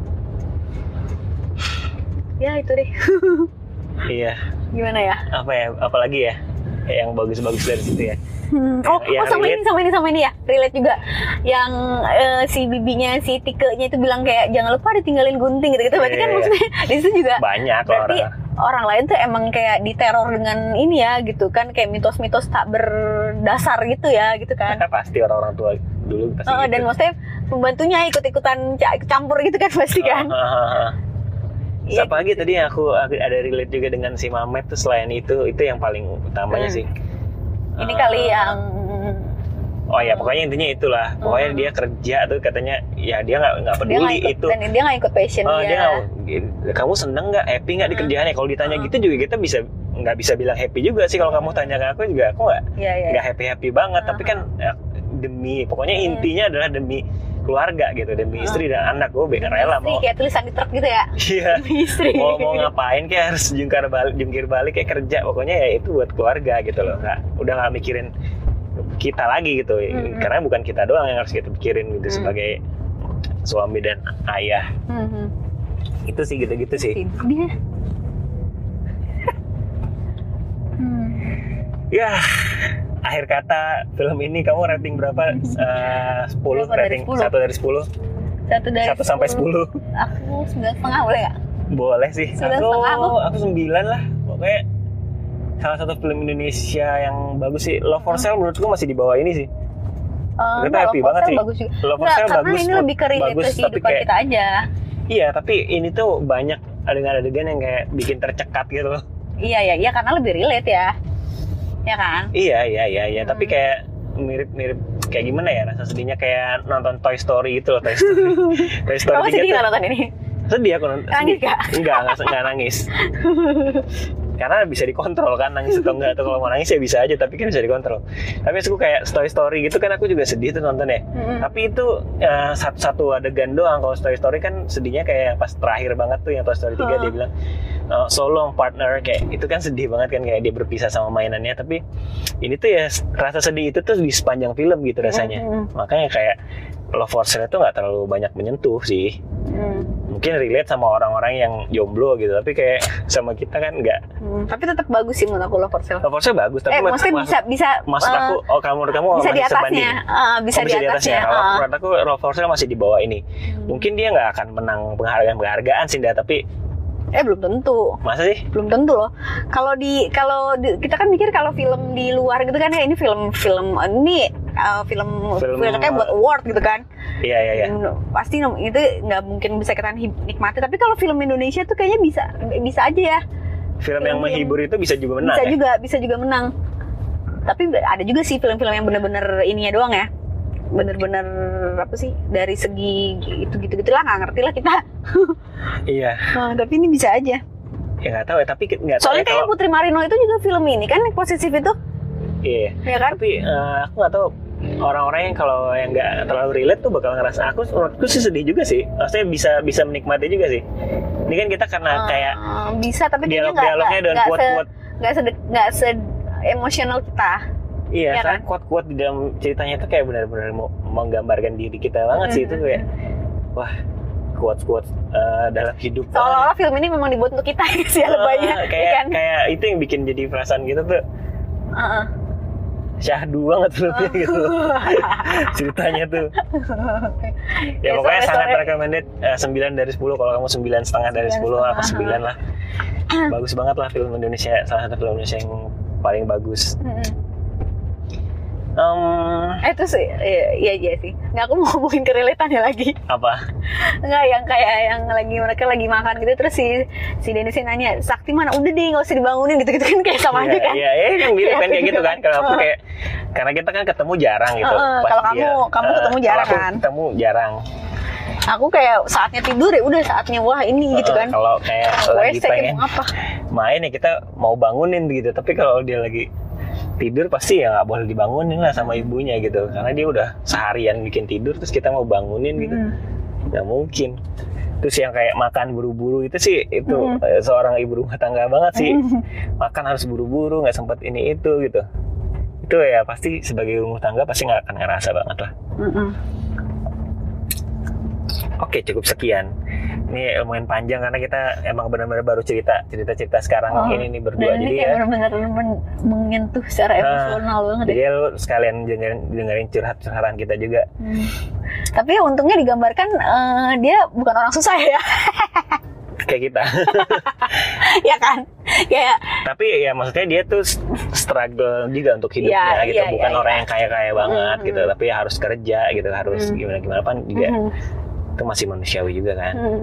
Ya itu deh. Iya. Gimana ya? Apa ya? Apalagi ya? Kayak yang bagus-bagus dari situ ya. Hmm. Oh, Yang oh sama relate. ini sama ini sama ini ya, relate juga. Yang eh, si bibinya si Tikenya itu bilang kayak jangan lupa ditinggalin gunting gitu-gitu. Berarti kan Iya, iya. maksudnya di situ juga Banyak berarti orang. orang lain tuh emang kayak diteror dengan ini ya gitu kan, kayak mitos-mitos tak berdasar gitu ya gitu kan. Pasti orang-orang tua dulu pasti Oh, gitu. dan maksudnya pembantunya ikut-ikutan ca- ikut campur gitu kan pasti kan. Ah, ah, ah, ah. Iya, Apa lagi tadi yang aku aku ada relate juga dengan si Mamet tuh, selain itu itu yang paling utamanya Hmm. sih. Ini Ah, kali yang Oh ya pokoknya intinya itulah. Pokoknya Hmm. dia kerja tuh katanya ya dia nggak nggak dia peduli nggak ikut, itu. dan dia nggak ikut passion Oh, dia. dia nggak- kamu seneng nggak, happy nggak di Hmm. kerjaannya? Kalau ditanya Hmm. gitu juga kita bisa nggak bisa bilang happy juga sih. Kalau kamu tanya ke aku juga aku nggak Iya, iya. nggak happy happy banget. Hmm. Tapi kan ya, demi pokoknya Hmm. intinya adalah demi keluarga gitu, demi Hmm. istri dan anak. Gue Demi rela istri, mau kayak tulisan di truk gitu ya. iya Demi istri. mau mau ngapain kayak harus jungkir balik jungkir balik kayak kerja, pokoknya ya itu buat keluarga gitu loh. Nggak, udah nggak mikirin kita lagi gitu. Hmm. Karena bukan kita doang yang harus kita pikirin gitu Hmm. sebagai suami dan ayah. Hmm. Itu sih gitu-gitu sih. Dia. Hmm. Ya, akhir kata film ini kamu rating berapa? Eh, sepuluh, Berapa dari rating sepuluh? satu dari sepuluh. Satu dari satu sampai sepuluh. Aku sembilan setengah boleh nggak? Boleh sih. Sembilan Aku setengah aku. aku sembilan lah. Pokoknya salah satu film Indonesia yang bagus sih. Love for Sale menurutku masih di bawah ini sih. Uh, Kita enggak, happy Love for banget Sale sih. bagus juga. Love for Enggak, Sale karena bagus, ini lebih ke relate bagus, ke tapi kehidupan kayak- kita aja. Iya, tapi ini tuh banyak adegan-adegan yang kayak bikin tercekat gitu loh. Iya, iya, iya, karena lebih relate ya. Ya kan? Iya, iya, iya, iya. Hmm. Tapi kayak mirip-mirip kayak gimana ya rasa sedihnya, kayak nonton Toy Story itu loh, Toy Story. Toy Story Kamu tiga sedih tuh- nggak nonton ini? Sedih aku nonton. Nangis sedih. nggak? Enggak, enggak, enggak nangis. Karena bisa dikontrol kan nangis atau enggak, atau kalau mau nangis ya bisa aja, tapi kan bisa dikontrol. Tapi aku kayak Toy Story gitu kan aku juga sedih tuh nonton ya. Mm-mm. Tapi itu eh, satu-satu adegan doang. Kalau Toy Story kan sedihnya kayak pas terakhir banget tuh yang Toy Story tiga Huh. dia bilang eh, so long partner, kayak itu kan sedih banget kan, kayak dia berpisah sama mainannya. Tapi ini tuh ya rasa sedih itu tuh di sepanjang film gitu rasanya. Mm-mm. Makanya kayak Love for Sale itu nggak terlalu banyak menyentuh sih. Hmm. Mungkin relate sama orang-orang yang jomblo gitu, tapi kayak sama kita kan nggak. Hmm. Tapi tetap bagus sih menurut aku Love for Sale. Love for Sale bagus, tapi Eh, maksudnya mas- bisa bisa maksud eh, aku, oh kamu menurut kamu bisa di masih sebanding? atasnya, Eh, bisa, Oh, di atasnya. Kalau eh. menurut aku Love for Sale masih di bawah ini. Hmm. Mungkin dia nggak akan menang penghargaan-penghargaan sih, Nda, tapi Eh belum tentu. masa sih? Belum tentu loh. Kalau di kalau di- kita kan mikir kalau film di luar gitu kan ya ini film film ini uh, film Film, film kayak buat award gitu kan. Iya iya iya. Hmm, Pasti nom- itu nggak mungkin bisa kita hi- nikmati. Tapi kalau film Indonesia tuh kayaknya bisa bisa aja ya. Film yang film-film- menghibur itu bisa juga menang. bisa ya? juga bisa juga menang. Tapi ada juga sih film-film yang bener-bener ininya doang ya. Bener-bener apa sih dari segi itu gitu gitulah nggak ngerti lah kita. Iya. Nah, tapi ini bisa aja. Ya nggak tahu ya, tapi nggak tahu Soalnya ya kayak kalau. Putri Marino itu juga film ini kan yang positif itu, Iya. ya kan? Tapi eh, aku nggak tahu orang-orang yang kalau yang nggak terlalu relate tuh bakal ngerasa, aku menurutku sih sedih juga sih. Maksudnya bisa bisa menikmati juga sih. Ini kan kita karena kayak Eh, bisa tapi kayaknya nggak dialog-dialognya dan nggak se quote-quote. nggak se nggak se emosional kita. Iya, Ya karena kan? quote-quote di dalam ceritanya itu kayak benar-benar mau menggambarkan diri kita banget sih. Itu kayak wah, quote-quote eh, dalam hidup. Seolah-olah film ini memang dibuat untuk kita sih Ah, lebaynya, kayak ya kan? kayak itu yang bikin jadi perasaan gitu tuh Heeh. syahdu banget filmnya gitu ceritanya tuh. Ya, Ya, pokoknya sore-sore. sangat recommended, eh, sembilan dari sepuluh. Kalau kamu sembilan setengah dari Sembilan sepuluh, apa setengah. sembilan lah. Bagus banget lah film Indonesia, salah satu film Indonesia yang paling bagus. Mm-mm. Em, Eh terus iya, iya iya sih. Nggak, aku mau ngomongin kerelatannya lagi. apa? Nggak, yang kayak yang lagi mereka lagi makan gitu terus si si Dennis nanya Sakti mana, udah deh nggak usah dibangunin gitu gitu kan kayak sama aja kan. Iya, iya, kan mirip kan kayak gitu kan. Kalau aku Heeh. kayak karena kita kan ketemu jarang gitu. Heeh, Pas kalau kamu- kamu eh, ketemu jarang kalau aku kan? Ketemu jarang. Aku kayak saatnya tidur ya udah saatnya wah ini gitu kan. Kalau kayak Mau lagi W C, pengen mau apa? main ya kita mau bangunin gitu, tapi kalau dia lagi tidur pasti ya nggak boleh dibangunin lah sama ibunya gitu, karena dia udah seharian bikin tidur terus kita mau bangunin gitu, nggak hmm. mungkin. Terus yang kayak makan buru-buru itu sih itu hmm. seorang ibu rumah tangga banget sih, hmm. makan harus buru-buru, nggak sempat ini itu gitu. Itu ya pasti sebagai rumah tangga pasti nggak akan ngerasa banget lah. Hmm. Oke, cukup sekian. Ini lumayan panjang karena kita emang benar-benar baru cerita cerita-cerita sekarang oh, ini nih berdua, dan jadi ini ya benar-benar men- menyentuh secara emosional nah, banget. Jadi ya lu sekalian dengerin, dengerin curhat-curhatan kita juga. Hmm. Tapi untungnya digambarkan uh, dia bukan orang susah ya. Kayak kita. Ya kan? Kayak tapi ya maksudnya dia tuh struggle juga untuk hidupnya ya, gitu, ya, bukan ya, orang ya. yang kaya-kaya banget hmm. gitu, tapi harus kerja gitu, harus hmm. gimana-gimana kan juga. Hmm. Itu masih manusiawi juga kan. Hmm.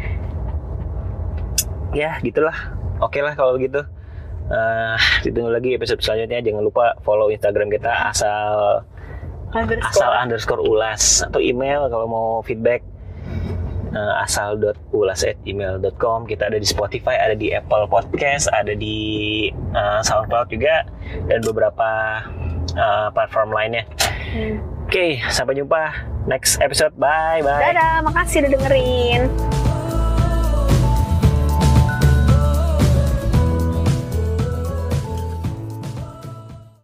Ya gitulah. Oke lah kalau begitu. Uh, ditunggu lagi episode selanjutnya. Jangan lupa follow Instagram kita asal underscore. asal underscore ulas, atau email kalau mau feedback uh, asal dot ulas at email dot com. Kita ada di Spotify, ada di Apple Podcast, ada di uh, SoundCloud juga, dan beberapa uh, platform lainnya. Hmm. Oke, okay, sampai jumpa next episode. Bye bye. Dadah, makasih udah dengerin.